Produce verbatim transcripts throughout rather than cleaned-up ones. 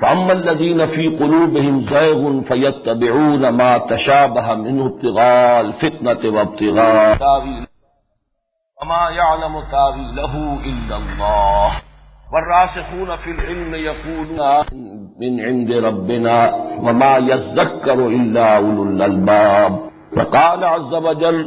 فأما الذين في قلوبهم زيغ فيتبعون ما تشابه منه ابتغاء الفتنة وابتغاء تاويله وما يعلم تاويله إلا الله والراسخون في العلم يقولون من عند ربنا وما يذكر إلا أولو الألباب. وقال عز وجل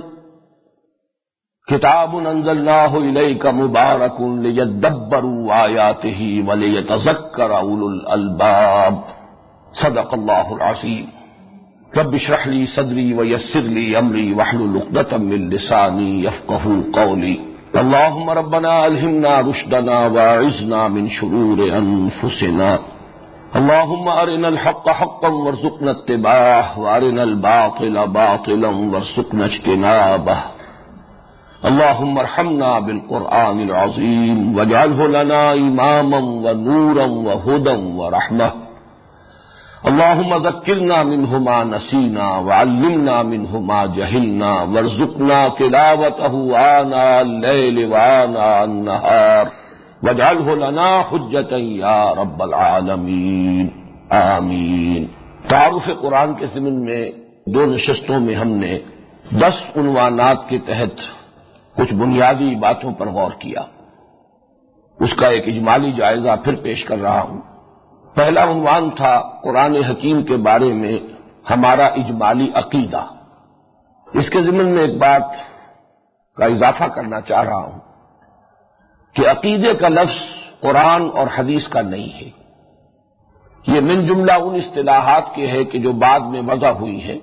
کتاب انزلناہ الیک مبارک لیدبروا آیاتہ ولیتذکر اولو الالباب. صدق اللہ العظیم. رب اشرح لی صدری ویسر لی امری واحلل عقدۃ من لسانی یفقہوا قولی. اللہم ربنا الہمنا رشدنا واعذنا من شرور انفسنا. اللہم ارنا الحق حقا وارزقنا اتباعہ وارنا الباطل باطلا وارزقنا اجتنابہ. اللهم ارحمنا بالقرآن العظيم واجعله لنا إماما ونورا وهدى ورحمة. اللهم ذكرنا منه ما نسينا وعلمنا منه ما جهلنا وارزقنا تلاوته آناء الليل وآناء النهار واجعله لنا حجة يا رب العالمين آمين. تعارف قرآن کے ضمن میں دو نشستوں میں ہم نے دس عنوانات کے تحت کچھ بنیادی باتوں پر غور کیا. اس کا ایک اجمالی جائزہ پھر پیش کر رہا ہوں. پہلا عنوان تھا قرآن حکیم کے بارے میں ہمارا اجمالی عقیدہ. اس کے ضمن میں ایک بات کا اضافہ کرنا چاہ رہا ہوں کہ عقیدے کا لفظ قرآن اور حدیث کا نہیں ہے. یہ من جملہ ان اصطلاحات کے ہے کہ جو بعد میں وضع ہوئی ہے.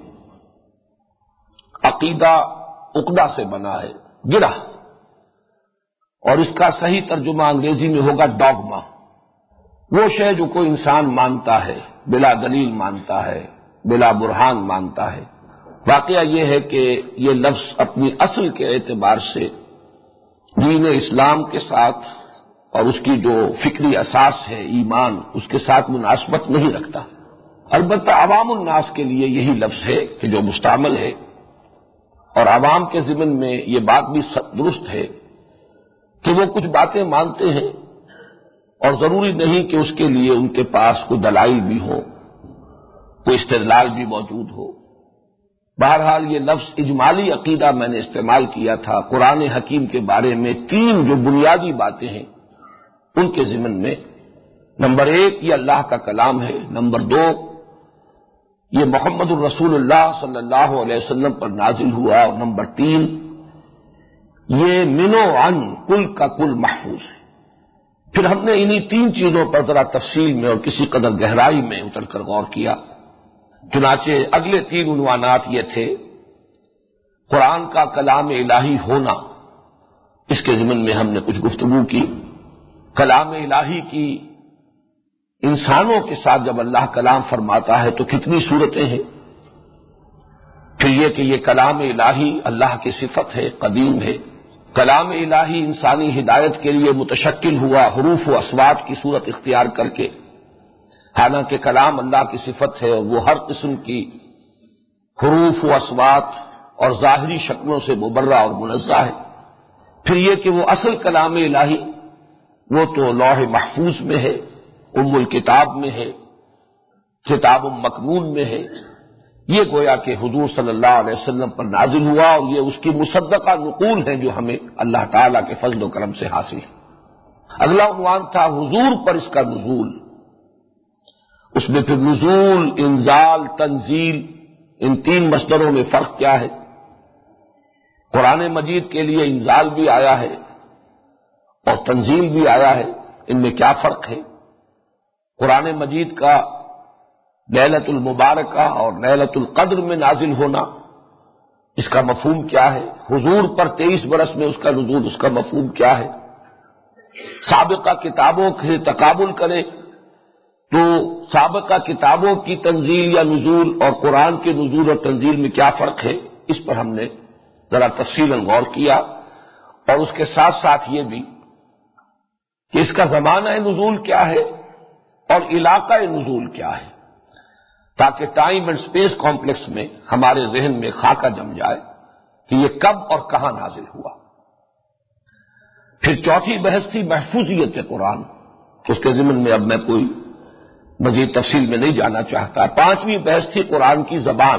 عقیدہ عقدہ سے بنا ہے، گرہ، اور اس کا صحیح ترجمہ انگریزی میں ہوگا ڈاگما. وہ شے جو کوئی انسان مانتا ہے، بلا دلیل مانتا ہے، بلا برہان مانتا ہے. واقعہ یہ ہے کہ یہ لفظ اپنی اصل کے اعتبار سے دین اسلام کے ساتھ اور اس کی جو فکری اساس ہے ایمان، اس کے ساتھ مناسبت نہیں رکھتا. البتہ عوام الناس کے لیے یہی لفظ ہے کہ جو مستعمل ہے، اور عوام کے ضمن میں یہ بات بھی درست ہے کہ وہ کچھ باتیں مانتے ہیں اور ضروری نہیں کہ اس کے لیے ان کے پاس کوئی دلائل بھی ہو، کوئی استدلال بھی موجود ہو. بہرحال یہ لفظ اجمالی عقیدہ میں نے استعمال کیا تھا قرآن حکیم کے بارے میں تین جو بنیادی باتیں ہیں ان کے ضمن میں. نمبر ایک، یہ اللہ کا کلام ہے. نمبر دو، یہ محمد الرسول اللہ صلی اللہ علیہ وسلم پر نازل ہوا. اور نمبر تین، یہ من و عن کل کا کل محفوظ ہے. پھر ہم نے انہی تین چیزوں پر ذرا تفصیل میں اور کسی قدر گہرائی میں اتر کر غور کیا. چنانچہ اگلے تین عنوانات یہ تھے: قرآن کا کلام الہی ہونا، اس کے ضمن میں ہم نے کچھ گفتگو کی. کلام الہی کی انسانوں کے ساتھ جب اللہ کلام فرماتا ہے تو کتنی صورتیں ہیں. پھر یہ کہ یہ کلام الہی اللہ کی صفت ہے، قدیم ہے. کلام الہی انسانی ہدایت کے لیے متشکل ہوا حروف و اصوات کی صورت اختیار کر کے، حالانکہ کلام اللہ کی صفت ہے اور وہ ہر قسم کی حروف و اصوات اور ظاہری شکلوں سے مبرہ اور منزہ ہے. پھر یہ کہ وہ اصل کلام الہی وہ تو لوح محفوظ میں ہے، ام الکتاب میں ہے، کتاب مکنون میں ہے. یہ گویا کہ حضور صلی اللہ علیہ وسلم پر نازل ہوا اور یہ اس کی مصدقہ نقول ہیں جو ہمیں اللہ تعالیٰ کے فضل و کرم سے حاصل ہے. اگلا عنوان تھا حضور پر اس کا نزول. اس میں پھر نزول، انزال، تنزیل، ان تین مصدروں میں فرق کیا ہے. قرآن مجید کے لیے انزال بھی آیا ہے اور تنزیل بھی آیا ہے، ان میں کیا فرق ہے. قرآن مجید کا لیلۃ المبارکہ اور لیلۃ القدر میں نازل ہونا، اس کا مفہوم کیا ہے. حضور پر تیئیس برس میں اس کا نزول، اس کا مفہوم کیا ہے. سابقہ کتابوں سے تقابل کریں تو سابقہ کتابوں کی تنزیل یا نزول اور قرآن کے نزول اور تنزیل میں کیا فرق ہے، اس پر ہم نے ذرا تفصیلاً غور کیا. اور اس کے ساتھ ساتھ یہ بھی کہ اس کا زمانہ نزول کیا ہے اور علاقہ نزول کیا ہے، تاکہ ٹائم اینڈ سپیس کمپلیکس میں ہمارے ذہن میں خاکہ جم جائے کہ یہ کب اور کہاں نازل ہوا. پھر چوتھی بحث تھی محفوظیت قرآن. اس کے ضمن میں اب میں کوئی مزید تفصیل میں نہیں جانا چاہتا۔ پانچویں بحث تھی قرآن کی زبان۔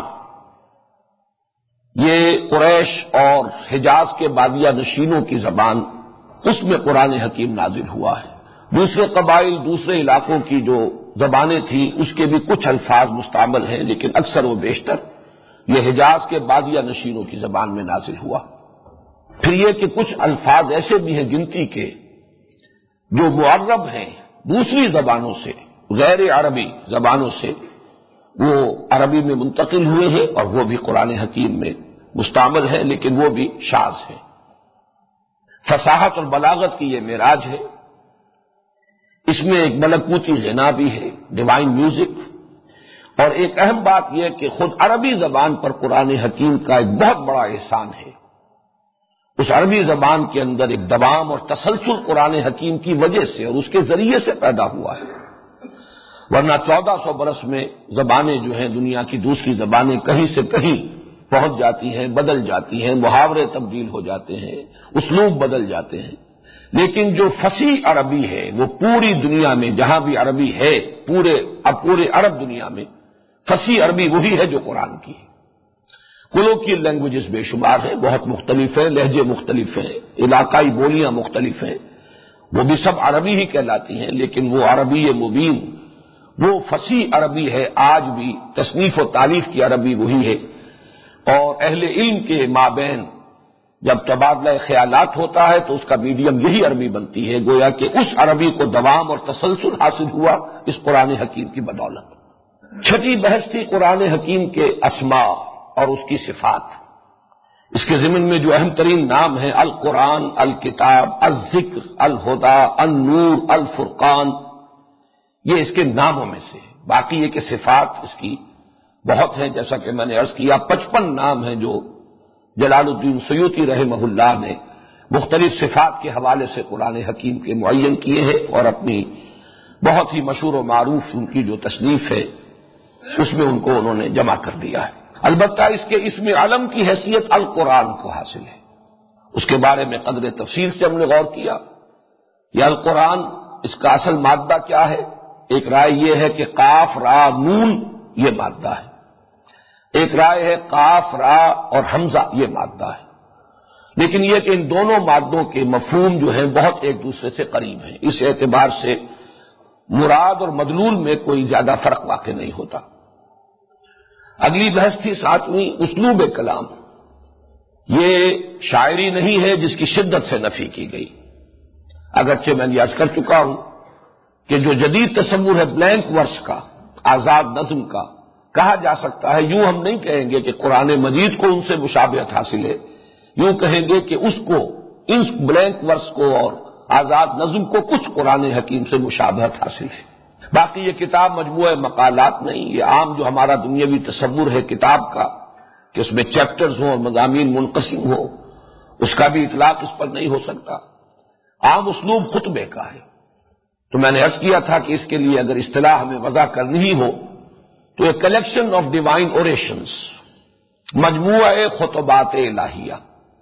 یہ قریش اور حجاز کے بادیہ نشینوں کی زبان، اس میں قرآن حکیم نازل ہوا ہے۔ دوسرے قبائل، دوسرے علاقوں کی جو زبانیں تھیں اس کے بھی کچھ الفاظ مستعمل ہیں، لیکن اکثر و بیشتر یہ حجاز کے بادیہ نشینوں کی زبان میں نازل ہوا۔ پھر یہ کہ کچھ الفاظ ایسے بھی ہیں گنتی کے جو معرب ہیں دوسری زبانوں سے، غیر عربی زبانوں سے، وہ عربی میں منتقل ہوئے ہیں اور وہ بھی قرآن حکیم میں مستعمل ہیں، لیکن وہ بھی شاذ ہیں۔ فصاحت اور بلاغت کی یہ معراج ہے۔ اس میں ایک ملکوتی غنا بھی ہے، ڈیوائن میوزک، اور ایک اہم بات یہ کہ خود عربی زبان پر قرآن حکیم کا ایک بہت بڑا احسان ہے۔ اس عربی زبان کے اندر ایک دوام اور تسلسل قرآن حکیم کی وجہ سے اور اس کے ذریعے سے پیدا ہوا ہے، ورنہ چودہ سو برس میں زبانیں جو ہیں دنیا کی دوسری زبانیں کہیں سے کہیں پہنچ جاتی ہیں، بدل جاتی ہیں، محاورے تبدیل ہو جاتے ہیں، اسلوب بدل جاتے ہیں، لیکن جو فصیح عربی ہے وہ پوری دنیا میں جہاں بھی عربی ہے، پورے اب پورے عرب دنیا میں فصیح عربی وہی ہے جو قرآن کی ہے۔ کولوکیل لینگویجز بے شمار ہیں، بہت مختلف ہیں، لہجے مختلف ہیں، علاقائی بولیاں مختلف ہیں، وہ بھی سب عربی ہی کہلاتی ہیں، لیکن وہ عربی مبین، وہ فصیح عربی ہے، آج بھی تصنیف و تالیف کی عربی وہی ہے، اور اہل علم کے مابین جب تبادلہ خیالات ہوتا ہے تو اس کا میڈیم یہی عربی بنتی ہے، گویا کہ اس عربی کو دوام اور تسلسل حاصل ہوا اس قرآن حکیم کی بدولت۔ چھٹی بحث تھی قرآن حکیم کے اسماء اور اس کی صفات۔ اس کے ضمن میں جو اہم ترین نام ہیں القرآن، الکتاب، الذکر، الہدی، النور، الفرقان، یہ اس کے ناموں میں سے ہے۔ باقی یہ کہ صفات اس کی بہت ہیں، جیسا کہ میں نے عرض کیا پچپن نام ہیں جو جلال الدین سیوطی رحمہ اللہ نے مختلف صفات کے حوالے سے قرآن حکیم کے معین کیے ہیں، اور اپنی بہت ہی مشہور و معروف ان کی جو تصنیف ہے اس میں ان کو انہوں نے جمع کر دیا ہے۔ البتہ اس کے اسم علم کی حیثیت القرآن کو حاصل ہے، اس کے بارے میں قدر تفصیل سے ہم نے غور کیا۔ یہ القرآن، اس کا اصل مادہ کیا ہے؟ ایک رائے یہ ہے کہ قاف را نون یہ مادہ ہے، ایک رائے ہے قاف را اور حمزہ یہ مادہ ہے، لیکن یہ کہ ان دونوں مادوں کے مفہوم جو ہیں بہت ایک دوسرے سے قریب ہیں، اس اعتبار سے مراد اور مدلول میں کوئی زیادہ فرق واقع نہیں ہوتا۔ اگلی بحث تھی ساتویں اسلوب کلام۔ یہ شاعری نہیں ہے جس کی شدت سے نفی کی گئی، اگرچہ میں نے عرض کر چکا ہوں کہ جو جدید تصور ہے بلینک ورس کا، آزاد نظم کا، کہا جا سکتا ہے، یوں ہم نہیں کہیں گے کہ قرآن مجید کو ان سے مشابہت حاصل ہے، یوں کہیں گے کہ اس کو، ان بلینک ورس کو اور آزاد نظم کو کچھ قرآن حکیم سے مشابہت حاصل ہے۔ باقی یہ کتاب مجموعہ مقالات نہیں، یہ عام جو ہمارا دنیاوی تصور ہے کتاب کا کہ اس میں چیپٹرز ہوں اور مضامین منقسم ہوں، اس کا بھی اطلاق اس پر نہیں ہو سکتا۔ عام اسلوب خطبے کا ہے، تو میں نے عرض کیا تھا کہ اس کے لیے اگر اصطلاح ہمیں وضع کرنی ہی ہو تو ایک کلیکشن آف ڈیوائن اوریشنز، مجموعہ خطبات الہیہ۔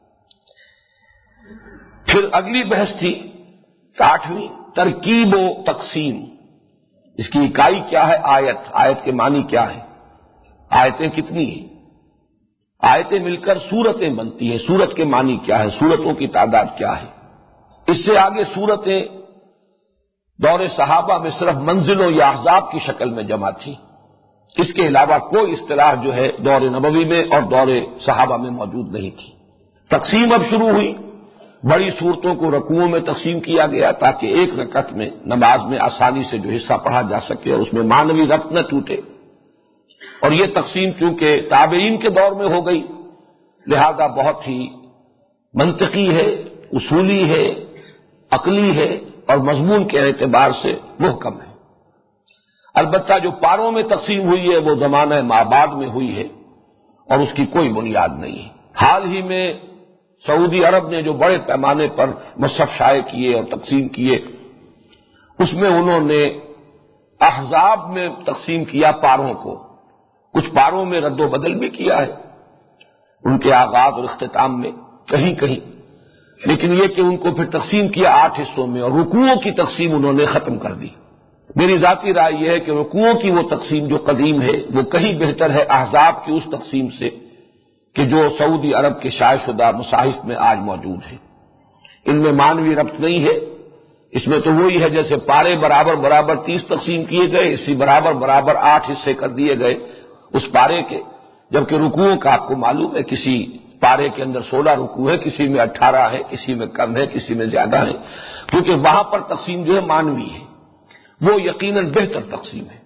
پھر اگلی بحث تھی آٹھویں ترکیب و تقسیم۔ اس کی اکائی کیا ہے؟ آیت۔ آیت کے معنی کیا ہے؟ آیتیں کتنی ہیں؟ آیتیں مل کر سورتیں بنتی ہیں، سورت کے معنی کیا ہے؟ سورتوں کی تعداد کیا ہے؟ اس سے آگے سورتیں دور صحابہ میں صرف منزلوں یا احزاب کی شکل میں جمع تھی، اس کے علاوہ کوئی اصطلاح جو ہے دور نبوی میں اور دور صحابہ میں موجود نہیں تھی۔ تقسیم اب شروع ہوئی، بڑی صورتوں کو رکوعوں میں تقسیم کیا گیا تاکہ ایک رکعت میں نماز میں آسانی سے جو حصہ پڑھا جا سکے اور اس میں معنوی ربط نہ ٹوٹے، اور یہ تقسیم چونکہ تابعین کے دور میں ہو گئی لہذا بہت ہی منطقی ہے، اصولی ہے، عقلی ہے اور مضمون کے اعتبار سے محکم ہے۔ البتہ جو پاروں میں تقسیم ہوئی ہے وہ زمانہ مابعد میں ہوئی ہے اور اس کی کوئی بنیاد نہیں ہے۔ حال ہی میں سعودی عرب نے جو بڑے پیمانے پر مصحف شائع کیے اور تقسیم کیے، اس میں انہوں نے احزاب میں تقسیم کیا پاروں کو، کچھ پاروں میں رد و بدل بھی کیا ہے ان کے آغاز اور اختتام میں کہیں کہیں، لیکن یہ کہ ان کو پھر تقسیم کیا آٹھ حصوں میں اور رکوعوں کی تقسیم انہوں نے ختم کر دی، میری ذاتی رائے یہ ہے کہ رکوعوں کی وہ تقسیم جو قدیم ہے وہ کہیں بہتر ہے احزاب کی اس تقسیم سے کہ جو سعودی عرب کے شائع شدہ مصاحف میں آج موجود ہے۔ ان میں معنوی ربط نہیں ہے، اس میں تو وہی ہے جیسے پارے برابر برابر تیس تقسیم کیے گئے، اسی برابر برابر آٹھ حصے کر دیے گئے اس پارے کے، جبکہ رکوعوں کا آپ کو معلوم ہے کسی پارے کے اندر سولہ رکوع ہے، کسی میں اٹھارہ ہے، کسی میں کم ہے، کسی میں زیادہ ہے، کیونکہ وہاں پر تقسیم جو ہے معنوی ہے، وہ یقیناً بہتر تقسیم ہے۔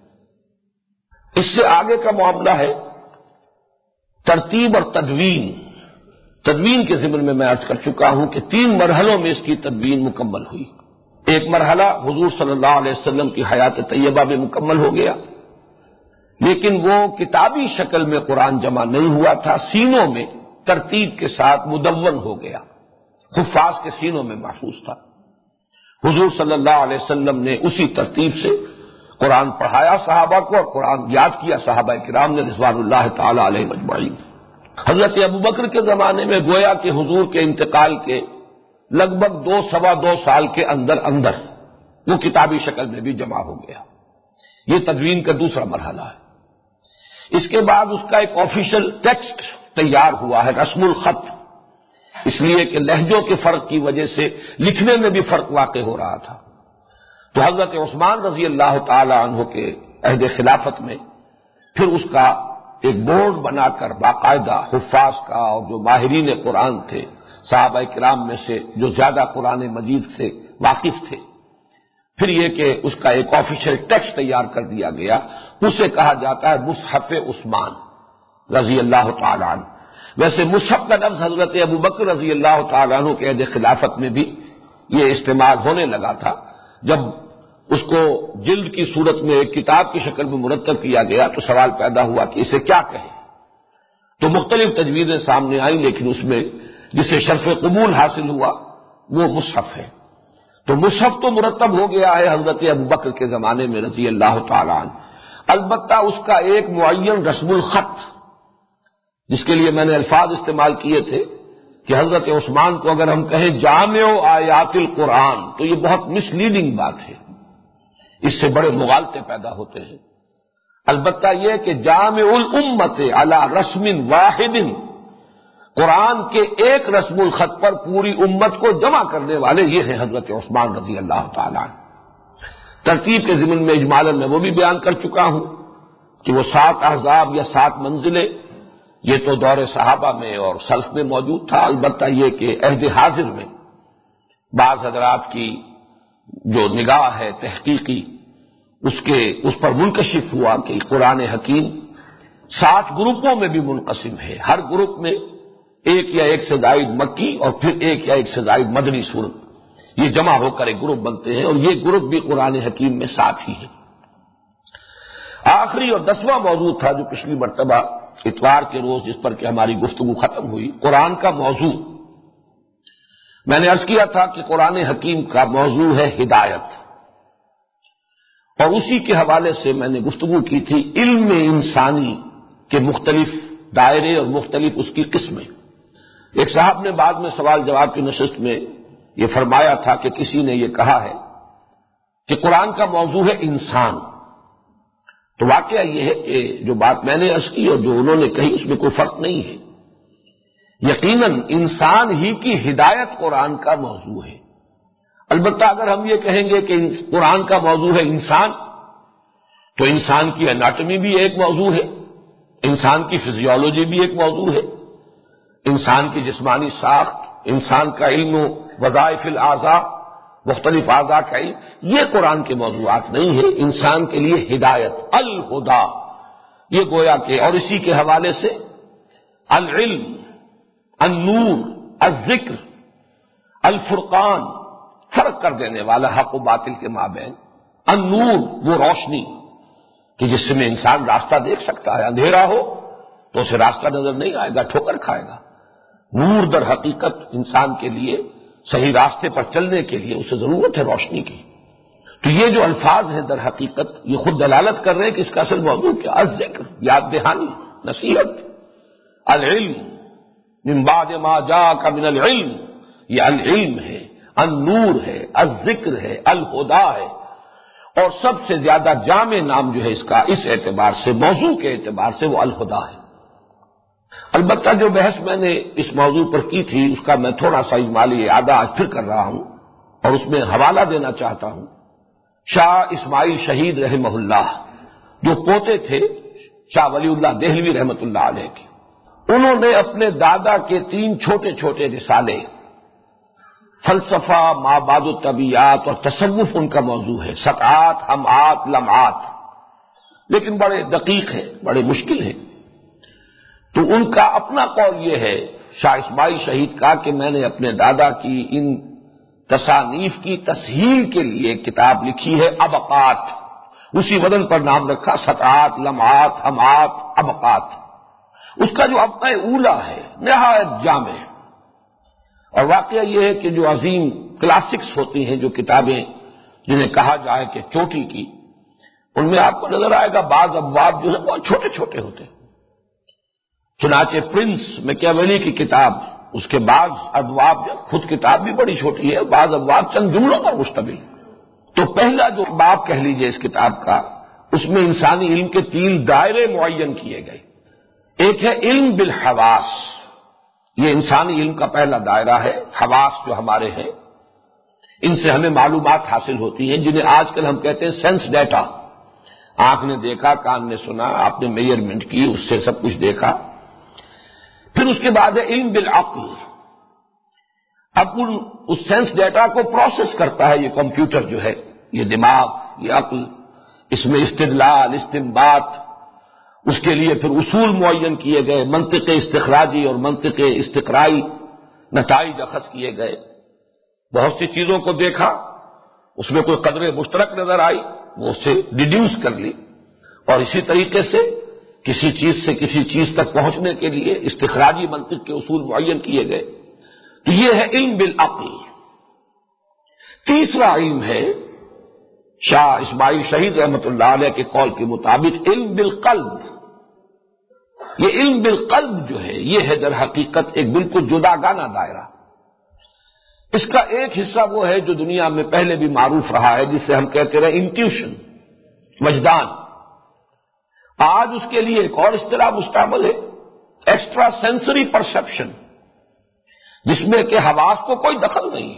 اس سے آگے کا معاملہ ہے ترتیب اور تدوین۔ تدوین کے ضمن میں میں عرض کر چکا ہوں کہ تین مرحلوں میں اس کی تدوین مکمل ہوئی۔ ایک مرحلہ حضور صلی اللہ علیہ وسلم کی حیات طیبہ میں مکمل ہو گیا، لیکن وہ کتابی شکل میں قرآن جمع نہیں ہوا تھا، سینوں میں ترتیب کے ساتھ مدون ہو گیا، حفاظ کے سینوں میں محفوظ تھا۔ حضور صلی اللہ علیہ وسلم نے اسی ترتیب سے قرآن پڑھایا صحابہ کو، اور قرآن یاد کیا صحابہ کرام نے رضوان اللہ تعالی علیہ اجمعین۔ حضرت ابوبکر کے زمانے میں گویا کہ حضور کے انتقال کے لگ بھگ دو سوا دو سال کے اندر اندر وہ کتابی شکل میں بھی جمع ہو گیا۔ یہ تدوین کا دوسرا مرحلہ ہے۔ اس کے بعد اس کا ایک آفیشل ٹیکسٹ تیار ہوا ہے، رسم الخط، اس لیے کہ لہجوں کے فرق کی وجہ سے لکھنے میں بھی فرق واقع ہو رہا تھا۔ تو حضرت عثمان رضی اللہ تعالی عنہ کے عہد خلافت میں پھر اس کا ایک بورڈ بنا کر باقاعدہ حفاظ کا اور جو ماہرین قرآن تھے صحابہ کرام میں سے جو زیادہ قرآن مجید سے واقف تھے، پھر یہ کہ اس کا ایک آفیشیل ٹیکسٹ تیار کر دیا گیا، اسے کہا جاتا ہے مصحف عثمان رضی اللہ تعالی عنہ۔ ویسے مصحف کا لفظ حضرت ابوبکر رضی اللہ تعالیٰ عنہ کے عہد خلافت میں بھی یہ استعمال ہونے لگا تھا، جب اس کو جلد کی صورت میں ایک کتاب کی شکل میں مرتب کیا گیا تو سوال پیدا ہوا کہ اسے کیا کہیں، تو مختلف تجویزیں سامنے آئیں، لیکن اس میں جسے شرف قبول حاصل ہوا وہ مصحف ہے۔ تو مصحف تو مرتب ہو گیا ہے حضرت ابوبکر کے زمانے میں رضی اللہ تعالیٰ عنہ، البتہ اس کا ایک معین رسم الخط، جس کے لیے میں نے الفاظ استعمال کیے تھے کہ حضرت عثمان کو اگر ہم کہیں جامع آیات القرآن تو یہ بہت مس لیڈنگ بات ہے، اس سے بڑے مغالطے پیدا ہوتے ہیں۔ البتہ یہ کہ جامع الامت علی رسم واحد، قرآن کے ایک رسم الخط پر پوری امت کو جمع کرنے والے یہ ہیں حضرت عثمان رضی اللہ تعالیٰ عنہ۔ ترتیب کے ضمن میں اجمالاً میں وہ بھی بیان کر چکا ہوں کہ وہ سات احزاب یا سات منزلیں یہ تو دور صحابہ میں اور سلف میں موجود تھا، البتہ یہ کہ عہد حاضر میں بعض حضرات کی جو نگاہ ہے تحقیقی اس کے اس پر منکشف ہوا کہ قرآن حکیم سات گروپوں میں بھی منقسم ہے، ہر گروپ میں ایک یا ایک سے زائد مکی اور پھر ایک یا ایک سے زائد مدنی سورت، یہ جمع ہو کر ایک گروپ بنتے ہیں، اور یہ گروپ بھی قرآن حکیم میں ساتھ ہی ہے۔ آخری اور دسواں موضوع تھا جو پچھلی مرتبہ اتوار کے روز جس پر کہ ہماری گفتگو ختم ہوئی، قرآن کا موضوع۔ میں نے عرض کیا تھا کہ قرآن حکیم کا موضوع ہے ہدایت، اور اسی کے حوالے سے میں نے گفتگو کی تھی علم انسانی کے مختلف دائرے اور مختلف اس کی قسمیں۔ ایک صاحب نے بعد میں سوال جواب کی نشست میں یہ فرمایا تھا کہ کسی نے یہ کہا ہے کہ قرآن کا موضوع ہے انسان، تو واقعہ یہ ہے کہ جو بات میں نے عرض کی اور جو انہوں نے کہی اس میں کوئی فرق نہیں ہے، یقیناً انسان ہی کی ہدایت قرآن کا موضوع ہے۔ البتہ اگر ہم یہ کہیں گے کہ قرآن کا موضوع ہے انسان، تو انسان کی اناٹمی بھی ایک موضوع ہے، انسان کی فزیولوجی بھی ایک موضوع ہے، انسان کی جسمانی ساخت، انسان کا علم و وظائف الاعضاء، مختلف اعضاء کا علم، یہ قرآن کے موضوعات نہیں ہے۔ انسان کے لیے ہدایت، الہدا، یہ گویا کہ، اور اسی کے حوالے سے العلم، النور، الذکر، الفرقان، فرق کر دینے والا حق و باطل کے مابین، النور وہ روشنی کہ جس سے میں انسان راستہ دیکھ سکتا ہے، اندھیرا ہو تو اسے راستہ نظر نہیں آئے گا، ٹھوکر کھائے گا۔ نور در حقیقت انسان کے لیے صحیح راستے پر چلنے کے لیے اسے ضرورت ہے روشنی کی۔ تو یہ جو الفاظ ہیں در حقیقت یہ خود دلالت کر رہے ہیں کہ اس کا اصل موضوع کیا، الذکر، یاد دہانی، نصیحت، العلم من بعد ما جاءک من العلم، یہ العلم ہے، النور ہے، الذکر ہے، الہدا ہے، اور سب سے زیادہ جامع نام جو ہے اس کا، اس اعتبار سے، موضوع کے اعتبار سے، وہ الہدیٰ ہے۔ البتہ جو بحث میں نے اس موضوع پر کی تھی اس کا میں تھوڑا سا اجمالی اعادہ آج پھر کر رہا ہوں اور اس میں حوالہ دینا چاہتا ہوں شاہ اسماعیل شہید رحمہ اللہ، جو پوتے تھے شاہ ولی اللہ دہلوی رحمۃ اللہ علیہ کے۔ انہوں نے اپنے دادا کے تین چھوٹے چھوٹے رسالے، فلسفہ، ما بعد الطبیعیات اور تصوف ان کا موضوع ہے، سطعات، ہمعات، لمعات، لیکن بڑے دقیق ہیں، بڑے مشکل ہیں۔ تو ان کا اپنا قول یہ ہے شاہ اسماعیل شہید کا کہ میں نے اپنے دادا کی ان تصانیف کی تصحیح کے لیے کتاب لکھی ہے ابقات، اسی وزن پر نام رکھا، سطعات، لمعات، ہمعات، ابقات۔ اس کا جو اپنا اولا ہے نہایت جامع، اور واقعہ یہ ہے کہ جو عظیم کلاسکس ہوتی ہیں، جو کتابیں جنہیں کہا جائے کہ چوٹی کی، ان میں آپ کو نظر آئے گا بعض ابواب جو ہے بہت چھوٹے چھوٹے ہوتے ہیں۔ چنانچہ پرنس میکیاویلی کی کتاب، اس کے بعض ابواب، خود کتاب بھی بڑی چھوٹی ہے، بعض ابواب چند جملوں پر مشتمل۔ تو پہلا جو باب کہہ لیجئے اس کتاب کا، اس میں انسانی علم کے تین دائرے معین کیے گئے۔ ایک ہے علم بالحواس، یہ انسانی علم کا پہلا دائرہ ہے، حواس جو ہمارے ہیں، ان سے ہمیں معلومات حاصل ہوتی ہیں، جنہیں آج کل ہم کہتے ہیں سینس ڈیٹا۔ آنکھ نے دیکھا، کان نے سنا، آپ نے میجرمنٹ کی، اس سے سب کچھ دیکھا۔ پھر اس کے بعد ہے علم بالعقل، اب ان اس سینس ڈیٹا کو پروسیس کرتا ہے یہ کمپیوٹر جو ہے، یہ دماغ، یہ عقل، اس میں استدلال، استنباط، اس کے لیے پھر اصول معین کیے گئے، منطق استخراجی اور منطق استقرائی نتائج اخذ کیے گئے۔ بہت سی چیزوں کو دیکھا، اس میں کوئی قدر مشترک نظر آئی، وہ اسے ڈیڈیوس کر لی، اور اسی طریقے سے کسی چیز سے کسی چیز تک پہنچنے کے لیے استخراجی منطق کے اصول معین کیے گئے۔ تو یہ ہے علم بالعقل۔ تیسرا علم ہے شاہ اسماعیل شہید رحمۃ اللہ علیہ کے قول کے مطابق علم بالقلب۔ یہ علم بالقلب جو ہے، یہ ہے در حقیقت ایک بالکل جداگانہ دائرہ۔ اس کا ایک حصہ وہ ہے جو دنیا میں پہلے بھی معروف رہا ہے، جسے ہم کہتے رہے انٹیوشن، وجدان۔ آج اس کے لیے ایک اور اصطلاح مستعمل ہے، ایکسٹرا سینسری پرسپشن، جس میں کہ حواس کو کوئی دخل نہیں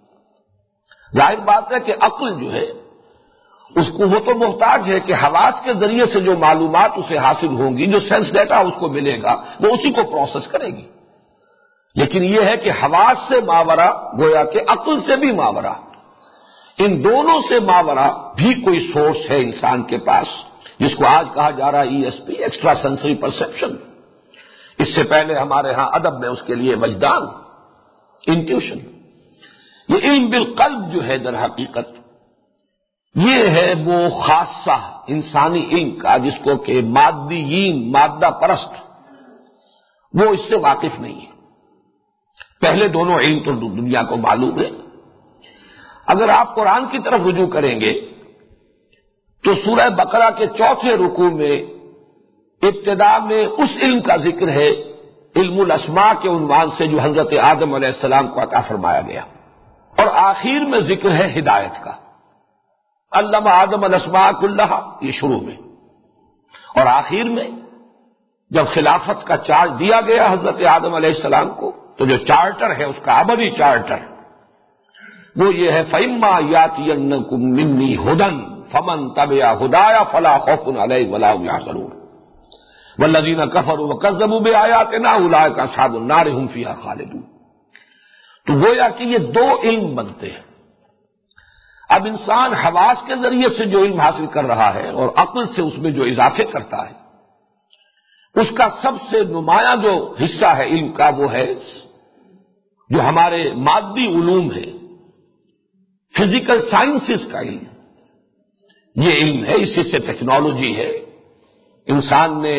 ہے۔ ظاہر بات ہے کہ عقل جو ہے اس کو وہ تو محتاج ہے کہ حواس کے ذریعے سے جو معلومات اسے حاصل ہوں گی، جو سینس ڈیٹا اس کو ملے گا، وہ اسی کو پروسیس کرے گی۔ لیکن یہ ہے کہ حواس سے ماورا، گویا کہ عقل سے بھی ماورا، ان دونوں سے ماورا بھی کوئی سورس ہے انسان کے پاس، جس کو آج کہا جا رہا ہے E S P, extra sensory perception. اس سے پہلے ہمارے ہاں ادب میں اس کے لیے وجدان، انٹیوشن۔ یہ علم بالقلب جو ہے در حقیقت یہ ہے وہ خاصہ انسانی علم کا، جس کو کہ مادیین، مادہ پرست، وہ اس سے واقف نہیں ہے۔ پہلے دونوں علم تو دنیا کو معلوم ہے۔ اگر آپ قرآن کی طرف رجوع کریں گے تو سورہ بقرہ کے چوتھے رکوع میں ابتدا میں اس علم کا ذکر ہے، علم الاسماء کے عنوان سے، جو حضرت آدم علیہ السلام کو عطا فرمایا گیا، اور آخر میں ذکر ہے ہدایت کا، علم آدم الاسماء کلہا، یہ شروع میں، اور آخر میں جب خلافت کا چارج دیا گیا حضرت آدم علیہ السلام کو، تو جو چارٹر ہے اس کا ابدی چارٹر وہ یہ ہے، فَإِمَّا يَأْتِيَنَّكُم مِّنِّي هُدًى فَمَن تَبِعَ هُدَايَ فَلَا خَوْفٌ عَلَيْهِمْ وَلَا هُمْ يَحْزَنُونَ وَالَّذِينَ كَفَرُوا وَكَذَّبُوا بِآيَاتِنَا أُولَٰئِكَ أَصْحَابُ النَّارِ هُمْ فِيهَا خَالِدُونَ۔ تو گویا کہ یہ دو علم بنتے ہیں۔ اب انسان حواس کے ذریعے سے جو علم حاصل کر رہا ہے اور عقل سے اس میں جو اضافے کرتا ہے، اس کا سب سے نمایاں جو حصہ ہے علم کا وہ ہے جو ہمارے مادی علوم ہے، فزیکل سائنسز کا علم۔ یہ علم ہے، اسی سے ٹیکنالوجی ہے۔ انسان نے